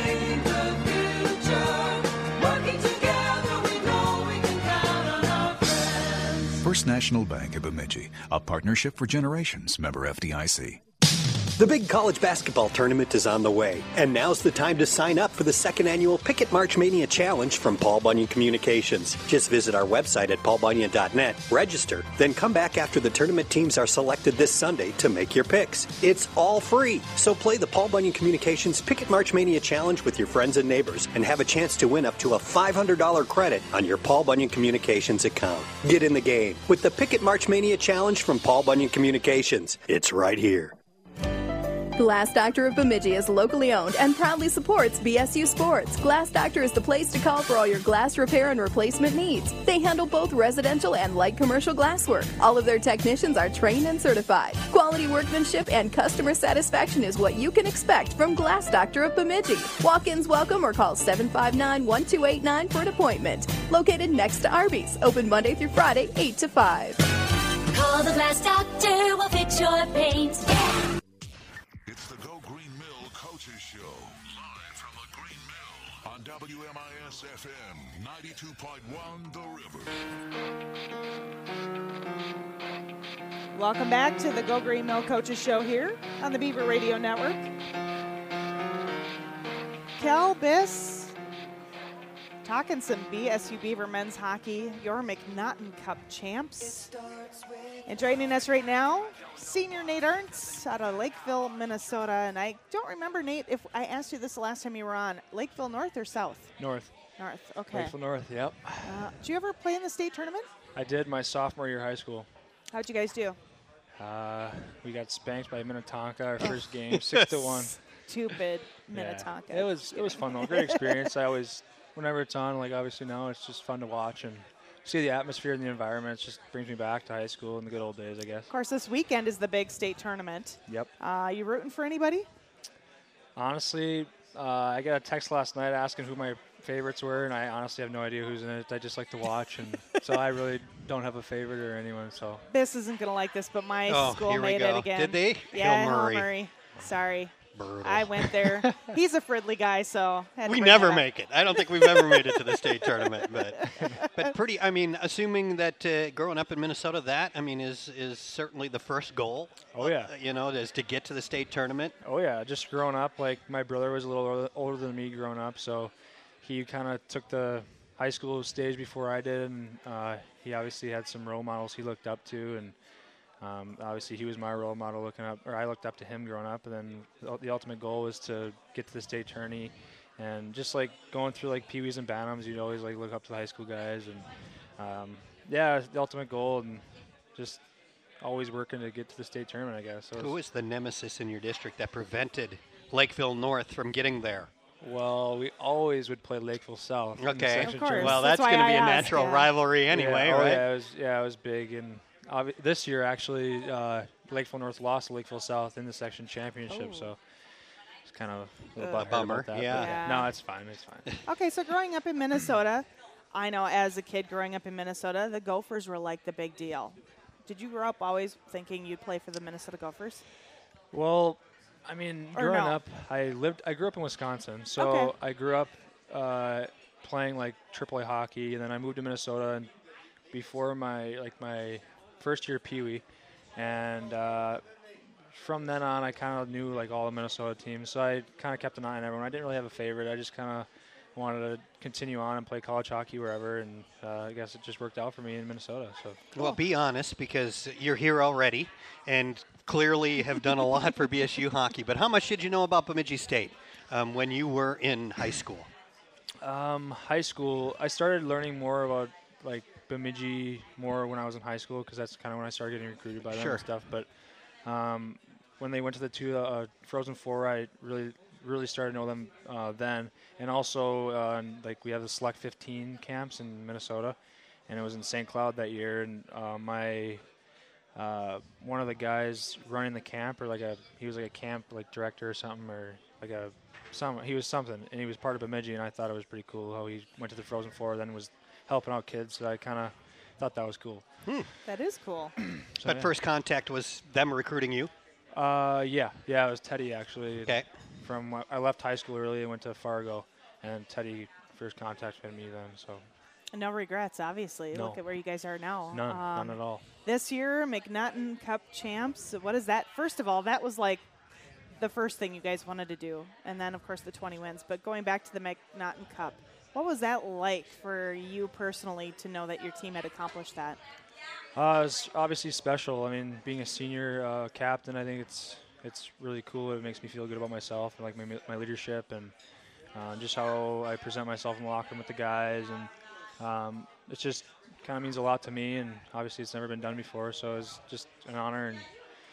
First National Bank of Bemidji, a partnership for generations, member FDIC. The big college basketball tournament is on the way, and now's the time to sign up for the second annual Pickett March Mania Challenge from Paul Bunyan Communications. Just visit our website at paulbunyan.net, register, then come back after the tournament teams are selected this Sunday to make your picks. It's all free, so play the Paul Bunyan Communications Pickett March Mania Challenge with your friends and neighbors and have a chance to win up to a $500 credit on your Paul Bunyan Communications account. Get in the game with the Pickett March Mania Challenge from Paul Bunyan Communications. It's right here. Glass Doctor of Bemidji is locally owned and proudly supports BSU Sports. Glass Doctor is the place to call for all your glass repair and replacement needs. They handle both residential and light commercial glasswork. All of their technicians are trained and certified. Quality workmanship and customer satisfaction is what you can expect from Glass Doctor of Bemidji. Walk-ins welcome or call 759-1289 for an appointment. Located next to Arby's. Open Monday through Friday, 8 to 5. Call the Glass Doctor, we'll fix your paint. Yeah. It's the Go Green Mill Coaches Show, live from the Green Mill on WMIS FM 92.1 The River. Welcome back to the Go Green Mill Coaches Show here on the Beaver Radio Network. Kel Biss talking some BSU Beaver men's hockey, your McNaughton Cup champs. And joining us right now, senior Nate Ernst out of Lakeville, Minnesota. And I don't remember, Nate, if I asked you this the last time you were on. Lakeville North or South? North. North, okay. Lakeville North, yep. Did you ever play in the state tournament? I did my sophomore year of high school. How'd you guys do? We got spanked by Minnetonka our first game, 6-1. Stupid Minnetonka. Yeah. It was fun though, great experience. I always, whenever it's on, like obviously now it's just fun to watch and see the atmosphere and the environment. It just brings me back to high school and the good old days, I guess. Of course, this weekend is the big state tournament. Yep. You rooting for anybody? Honestly, I got a text last night asking who my favorites were, and I honestly have no idea who's in it. I just like to watch, and so I really don't have a favorite or anyone. So this isn't going to like this, but my school made it again. Did they? Yeah, Hill Murray. Sorry. Brutal. I went there. He's a Fridley guy, so we never make it. I don't think we've ever made it to the state tournament, but pretty. I mean, assuming that growing up in Minnesota, that I mean is certainly the first goal. Oh yeah. Is to get to the state tournament. Oh yeah, just growing up, like my brother was a little older than me growing up, so he kind of took the high school stage before I did, and he obviously had some role models he looked up to, and obviously he was my role model I looked up to him growing up, and then the ultimate goal was to get to the state tourney And just like going through like peewees and bantams, you'd always like look up to the high school guys, and the ultimate goal, and just always working to get to the state tournament, I guess. So who is the nemesis in your district that prevented Lakeville North from getting there? Well, we always would play Lakeville South. Okay. Of course. Well, that's going to be a natural rivalry anyway, right? Yeah, it was big. And this year, actually, Lakeville North lost to Lakeville South in the section championship, so it's kind of a little bummer. About that, yeah. No, it's fine. It's fine. Okay, so growing up in Minnesota, I know as a kid growing up in Minnesota, the Gophers were like the big deal. Did you grow up always thinking you'd play for the Minnesota Gophers? Well, I mean, growing up, I grew up in Wisconsin, so I grew up playing like AAA hockey, and then I moved to Minnesota, and before my first year Pee-wee, and from then on, I kind of knew like all the Minnesota teams, so I kind of kept an eye on everyone. I didn't really have a favorite. I just kind of wanted to continue on and play college hockey wherever, and I guess it just worked out for me in Minnesota. So. Well, be honest, because you're here already and clearly have done a lot for BSU hockey, but how much did you know about Bemidji State when you were in high school? High school, I started learning more about like Bemidji more when I was in high school, because that's kind of when I started getting recruited by them and stuff. But when they went to the two Frozen Four, I really started to know them then. And also, like we have the Select 15 camps in Minnesota, and it was in St. Cloud that year. And one of the guys running the camp, or he was like a camp like director or something, or like he was something, and he was part of Bemidji, and I thought it was pretty cool how he went to the Frozen Four, then was helping out kids. So I kind of thought that was cool. That is cool. But first contact was them recruiting you? Yeah, it was Teddy actually. Okay. I left high school early and went to Fargo, and Teddy first contacted me then. So. No regrets, obviously. No. Look at where you guys are now. None at all. This year, McNaughton Cup champs. What is that? First of all, that was like the first thing you guys wanted to do, and then of course the 20 wins. But going back to the McNaughton Cup, what was that like for you personally to know that your team had accomplished that? It was obviously special. I mean, being a senior captain, I think it's really cool. It makes me feel good about myself and like my leadership, and just how I present myself in the locker room with the guys, and it just kind of means a lot to me. And obviously, it's never been done before, so it's just an honor. And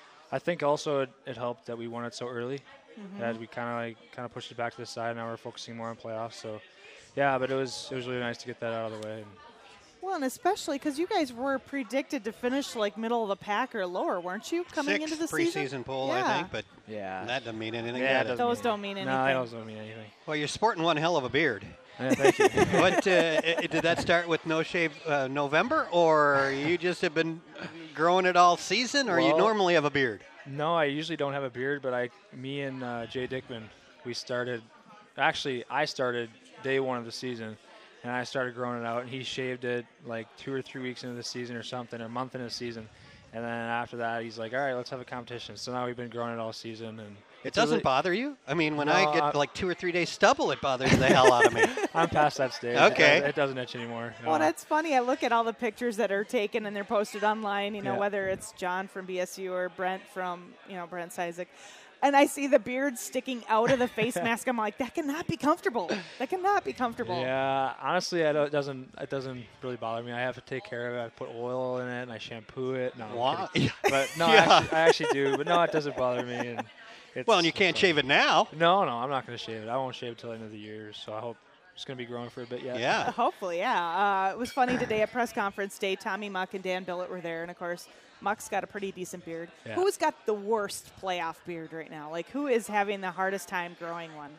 I think also it helped that we won it so early, that we kind of pushed it back to the side. Now we're focusing more on playoffs. So yeah, but it was really nice to get that out of the way. Well, and especially because you guys were predicted to finish like middle of the pack or lower, weren't you, coming into the season? Preseason poll, I think, but that doesn't mean anything. Those don't mean anything. No, those don't mean anything. Well, you're sporting one hell of a beard. Thank you. But did that start with No Shave November, or you just have been growing it all season, or you normally have a beard? No, I usually don't have a beard, but me and Jay Dickman, we started. Actually, I started day one of the season. And I started growing it out, and he shaved it like 2 or 3 weeks into the season or something, a month into the season. And then after that, he's like, all right, let's have a competition. So now we've been growing it all season. And it doesn't bother you? I mean, when I get like 2 or 3 days stubble, it bothers the hell out of me. I'm past that stage. Okay. It doesn't itch anymore. No. Well, that's funny. I look at all the pictures that are taken and they're posted online, whether it's John from BSU or Brent from, Brent Sizek. And I see the beard sticking out of the face mask. I'm like, that cannot be comfortable. That cannot be comfortable. Yeah, honestly, it doesn't really bother me. I have to take care of it. I put oil in it, and I shampoo it. No, wow. But no, I actually do. But no, it doesn't bother me. And and you can't shave it now. No, I'm not going to shave it. I won't shave it till the end of the year. So I hope it's going to be growing for a bit yet. Yeah. Hopefully, yeah. It was funny today at press conference day. Tommy Muck and Dan Billett were there, and of course, Muck's got a pretty decent beard. Yeah. Who's got the worst playoff beard right now? Like, who is having the hardest time growing one?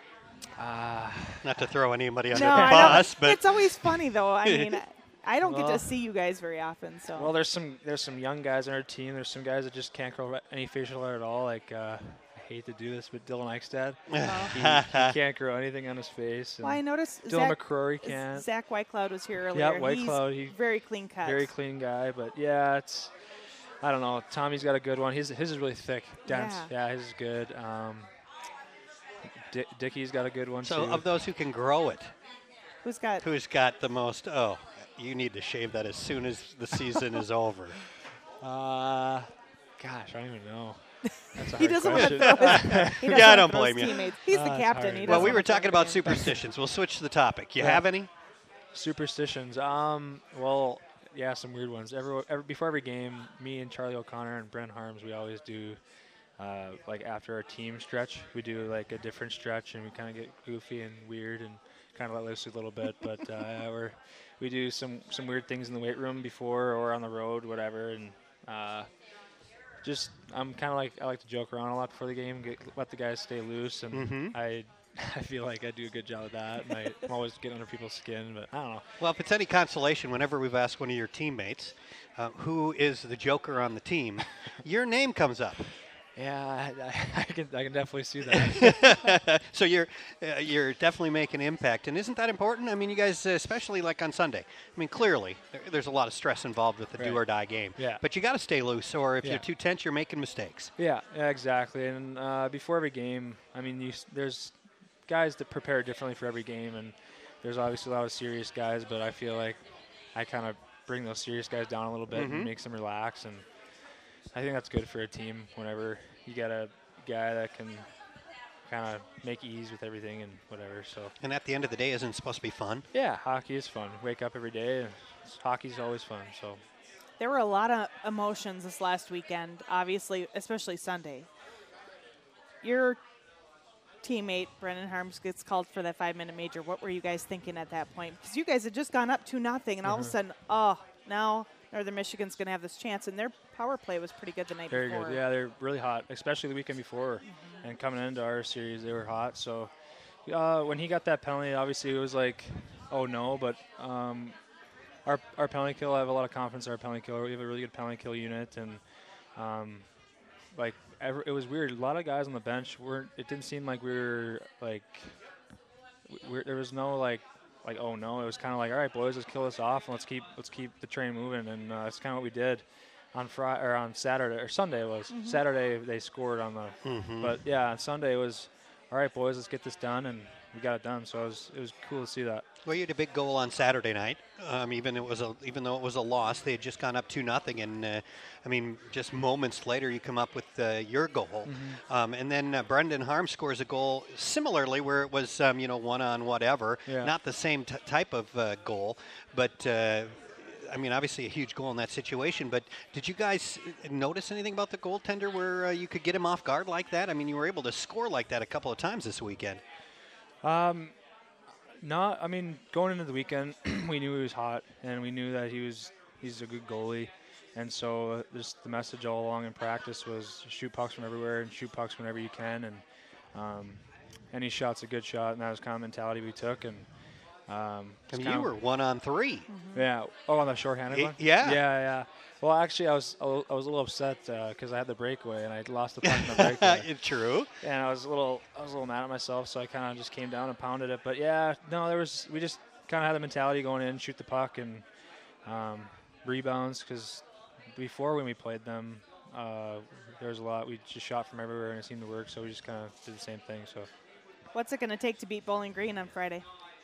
Not to throw anybody under the bus, but it's always funny though. I mean, I don't get to see you guys very often. So well, there's some young guys on our team. There's some guys that just can't grow any facial hair at all. Like I hate to do this, but Dylan Eichstad, he can't grow anything on his face. Well, I noticed Dylan McCrory can't. Zach Whitecloud was here earlier. Yeah, Whitecloud. He's very clean cut. Very clean guy, but yeah, I don't know. Tommy's got a good one. His is really thick, dense. Yeah, his is good. Dickie's got a good one, so too. Of those who can grow it, who's got the most? Oh, you need to shave that as soon as the season is over. Gosh, I don't even know. That's a He hard doesn't want to question. throw his, he doesn't Yeah, I want don't to throw his blame you. teammates. He's the It's captain. hard. He Well, doesn't we want were to throw talking about the game. superstitions. We'll switch the topic. You Yeah. have any? Superstitions. Well, yeah, some weird ones. Before every game, me and Charlie O'Connor and Brent Harms, we always do, like after our team stretch, we do like a different stretch, and we kind of get goofy and weird and kind of let loose a little bit. But we do some weird things in the weight room before or on the road, whatever. And I'm kind of like, I like to joke around a lot before the game, let the guys stay loose, and I feel like I do a good job of that. And I'm always getting under people's skin, but I don't know. Well, if it's any consolation, whenever we've asked one of your teammates who is the joker on the team, your name comes up. Yeah, I can definitely see that. So you're definitely making an impact, and isn't that important? I mean, you guys, especially like on Sunday. I mean, clearly there's a lot of stress involved with the do or die game. Yeah. But you got to stay loose, or if Yeah. you're too tense, you're making mistakes. Yeah, exactly. And before every game, I mean, there's guys that prepare differently for every game, and there's obviously a lot of serious guys, but I feel like I kind of bring those serious guys down a little bit and makes them relax, and I think that's good for a team whenever you got a guy that can kind of make ease with everything and whatever. So. And at the end of the day, isn't it supposed to be fun? Yeah, hockey is fun. Wake up every day, and hockey's always fun. So. There were a lot of emotions this last weekend, obviously, especially Sunday. Your teammate, Brendan Harms, gets called for that 5-minute major. What were you guys thinking at that point? Because you guys had just gone up 2-0, and all of a sudden, now Northern Michigan's going to have this chance, and their power play was pretty good the night before. Very good. Yeah, they're really hot, especially the weekend before. And coming into our series, they were hot. So when he got that penalty, obviously it was like, oh no, but our penalty kill, I have a lot of confidence in our penalty kill. We have a really good penalty kill unit, and it was weird. A lot of guys on the bench it didn't seem like we were like, there was no like, oh no, it was kind of like, all right, boys, let's kill this off and let's keep the train moving, and that's kind of what we did on Friday or on Saturday or Sunday. It was Saturday they scored on the, but yeah, on Sunday it was, all right, boys, let's get this done, and we got it done. So it was cool to see that. Well, you had a big goal on Saturday night. Even though it was a loss, they had just gone up 2-0, and I mean, just moments later, you come up with your goal, and then Brendan Harms scores a goal similarly, where it was one on whatever, not the same type of goal, but. I mean, obviously a huge goal in that situation, but did you guys notice anything about the goaltender where you could get him off guard like that? I mean, you were able to score like that a couple of times this weekend. No, I mean, going into the weekend, we knew he was hot, and we knew that he's a good goalie, and so just the message all along in practice was shoot pucks from everywhere and shoot pucks whenever you can, and any shot's a good shot, and that was kind of the mentality we took, and you were 1-on-3. Yeah. Oh, on the shorthanded one? Yeah. Yeah. Well, actually, I was a little upset because I had the breakaway and I lost the puck in the breakaway. True. And I was a little mad at myself, so I kind of just came down and pounded it. But yeah, no, we just kind of had the mentality going in, shoot the puck and rebounds, because before when we played them, there was a lot. We just shot from everywhere and it seemed to work, so we just kind of did the same thing. So. What's it going to take to beat Bowling Green on Friday?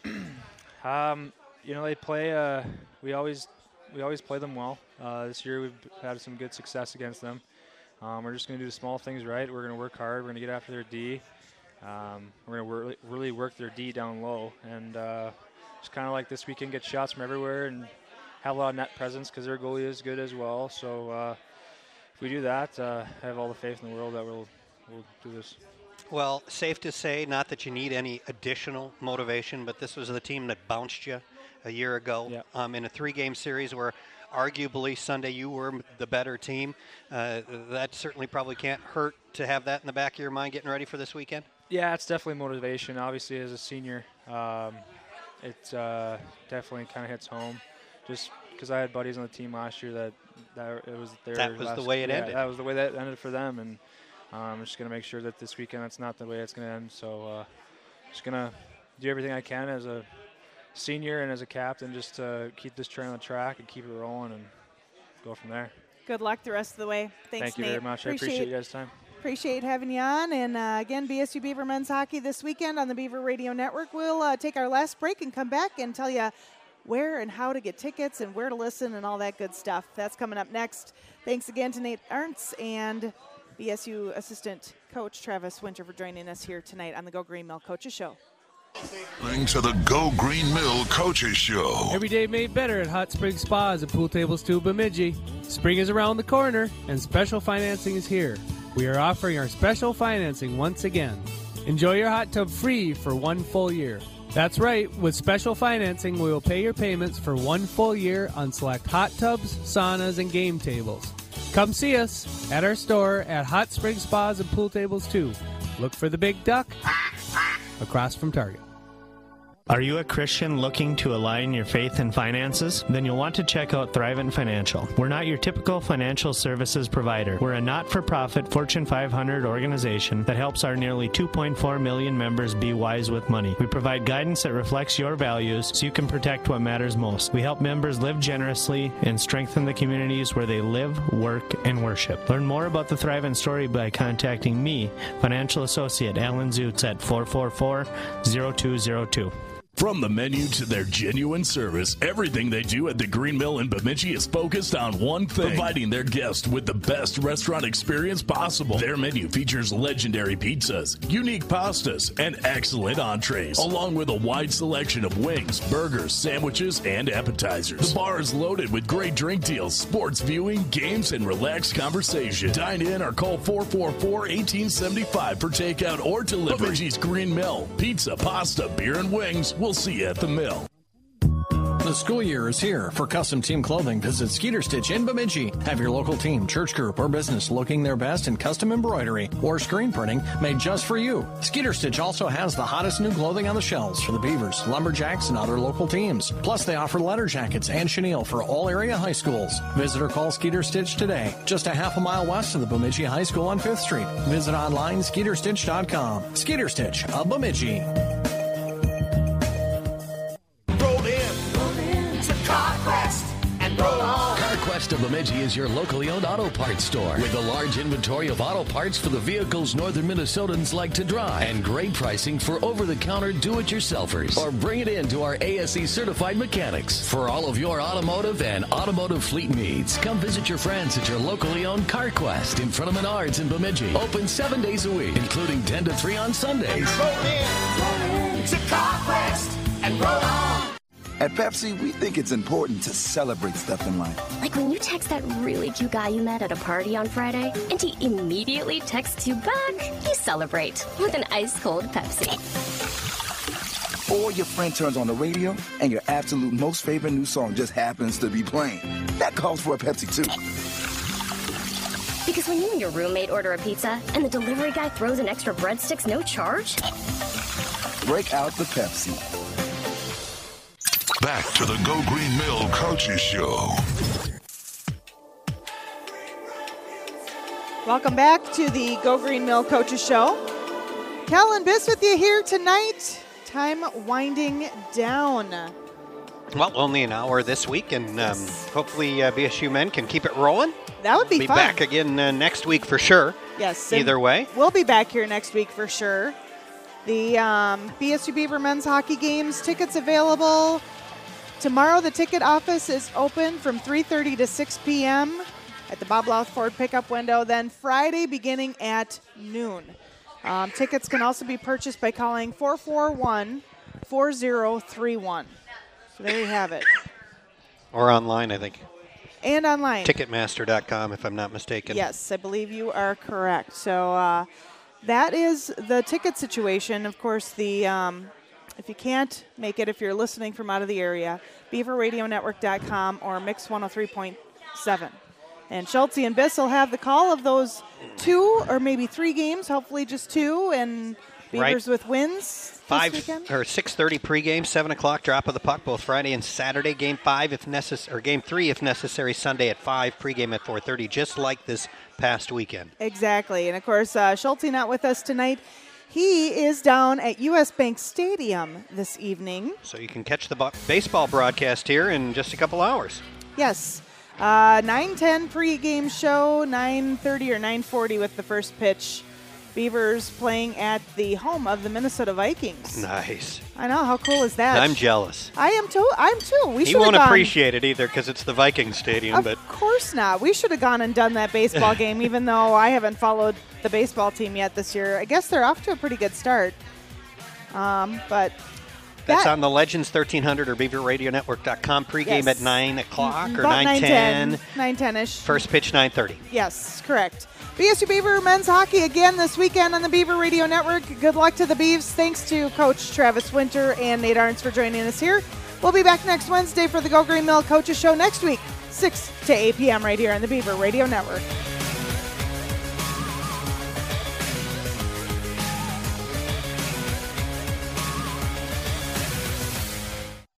They play. We always play them well. This year we've had some good success against them. We're just going to do the small things right. We're going to work hard. We're going to get after their D. We're going to really work their D down low, and just kind of like this weekend, get shots from everywhere and have a lot of net presence because their goalie is good as well. So if we do that, I have all the faith in the world that we'll do this. Well, safe to say, not that you need any additional motivation, but this was the team that bounced you a year ago in a 3-game series where arguably Sunday you were the better team. That certainly probably can't hurt to have that in the back of your mind getting ready for this weekend. Yeah, it's definitely motivation. Obviously, as a senior, it definitely kind of hits home. Just because I had buddies on the team last year that it was their that was the way it ended. That was the way that ended for them, and I'm just going to make sure that this weekend that's not the way it's going to end. So just going to do everything I can as a senior and as a captain just to keep this train on the track and keep it rolling and go from there. Good luck the rest of the way. Thanks, Thank you Nate. very much. I appreciate you guys' time. Appreciate having you on. And again, BSU Beaver Men's Hockey this weekend on the Beaver Radio Network. We'll take our last break and come back and tell you where and how to get tickets and where to listen and all that good stuff. That's coming up next. Thanks again to Nate Arntz, and BSU assistant coach Travis Winter for joining us here tonight on the Go Green Mill Coaches Show. To the Go Green Mill Coaches Show. Every day made better at Hot Springs Spas and Pool Tables 2 Bemidji. Spring is around the corner and special financing is here. We are offering our special financing once again. Enjoy your hot tub free for 1 full year. That's right, with special financing, we will pay your payments for 1 full year on select hot tubs, saunas, and game tables. Come see us at our store at Hot Springs Spas and Pool Tables 2. Look for the big duck across from Target. Are you a Christian looking to align your faith and finances? Then you'll want to check out Thrivent Financial. We're not your typical financial services provider. We're a not-for-profit Fortune 500 organization that helps our nearly 2.4 million members be wise with money. We provide guidance that reflects your values so you can protect what matters most. We help members live generously and strengthen the communities where they live, work, and worship. Learn more about the Thrivent story by contacting me, financial associate Alan Zutz at 444-0202. From the menu to their genuine service, everything they do at the Green Mill in Bemidji is focused on one thing: providing their guests with the best restaurant experience possible. Their menu features legendary pizzas, unique pastas, and excellent entrees, along with a wide selection of wings, burgers, sandwiches, and appetizers. The bar is loaded with great drink deals, sports viewing, games, and relaxed conversation. Dine in or call 444-1875 for takeout or delivery. Bemidji's Green Mill. Pizza, pasta, beer, and wings. We'll see you at the mill. The school year is here. For custom team clothing, visit Skeeter Stitch in Bemidji. Have your local team, church group, or business looking their best in custom embroidery or screen printing made just for you. Skeeter Stitch also has the hottest new clothing on the shelves for the Beavers, Lumberjacks, and other local teams. Plus, they offer letter jackets and chenille for all area high schools. Visit or call Skeeter Stitch today, just a half a mile west of the Bemidji High School on 5th Street. Visit online, SkeeterStitch.com. Skeeter Stitch of Bemidji. CarQuest of Bemidji is your locally owned auto parts store with a large inventory of auto parts for the vehicles northern Minnesotans like to drive and great pricing for over-the-counter do-it-yourselfers. Or bring it in to our ASE certified mechanics for all of your automotive and automotive fleet needs. Come visit your friends at your locally owned CarQuest in front of Menards in Bemidji. Open 7 days a week, including 10 to 3 on Sundays. Roll in to CarQuest and roll on. At Pepsi, we think it's important to celebrate stuff in life. Like when you text that really cute guy you met at a party on Friday, and he immediately texts you back. You celebrate with an ice-cold Pepsi. Or your friend turns on the radio, and your absolute most favorite new song just happens to be playing. That calls for a Pepsi, too. Because when you and your roommate order a pizza, and the delivery guy throws in extra breadsticks, no charge? Break out the Pepsi. Back to the Go Green Mill Coaches Show. Welcome back to the Go Green Mill Coaches Show. Cal and Biss with you here tonight. Time winding down. Well, only an hour this week, and hopefully BSU men can keep it rolling. That would be fun. Be back again next week for sure. Yes. Either way. We'll be back here next week for sure. The BSU Beaver men's hockey games, tickets available. Tomorrow, the ticket office is open from 3:30 to 6 p.m. at the Bob Louth Ford pickup window. Then Friday, beginning at noon. Tickets can also be purchased by calling 441-4031. So there you have it. Or online, I think. And online. Ticketmaster.com, if I'm not mistaken. Yes, I believe you are correct. So that is the ticket situation. Of course, the if you can't make it, if you're listening from out of the area, BeaverRadioNetwork.com or Mix 103.7. And Schultze and Biss will have the call of those 2 or maybe 3 games, hopefully just 2, and Beavers with wins. 5 or 6:30 pregame, 7 o'clock drop of the puck, both Friday and Saturday. Game 5 if necessary, or Game 3 if necessary, Sunday at 5. Pregame at 4:30, just like this past weekend. Exactly, and of course Schultze not with us tonight. He is down at U.S. Bank Stadium this evening. So you can catch the baseball broadcast here in just a couple hours. Yes. 9:10 pregame show, 9:30 or 9:40 with the first pitch Beavers playing at the home of the Minnesota Vikings. Nice. I know. How cool is that? I'm jealous. I am too. He won't appreciate it either because it's the Vikings stadium. Of course not. We should have gone and done that baseball game, even though I haven't followed the baseball team yet this year. I guess they're off to a pretty good start. But that's on the Legends 1300 or BeaverRadioNetwork.com. Pregame at 9 o'clock or 9:10. 9:10-ish. First pitch 9:30. Yes, correct. BSU Beaver men's hockey again this weekend on the Beaver Radio Network. Good luck to the Beavs. Thanks to Coach Travis Winter and Nate Arns for joining us here. We'll be back next Wednesday for the Go Green Mill Coaches Show next week, 6 to 8 p.m. right here on the Beaver Radio Network.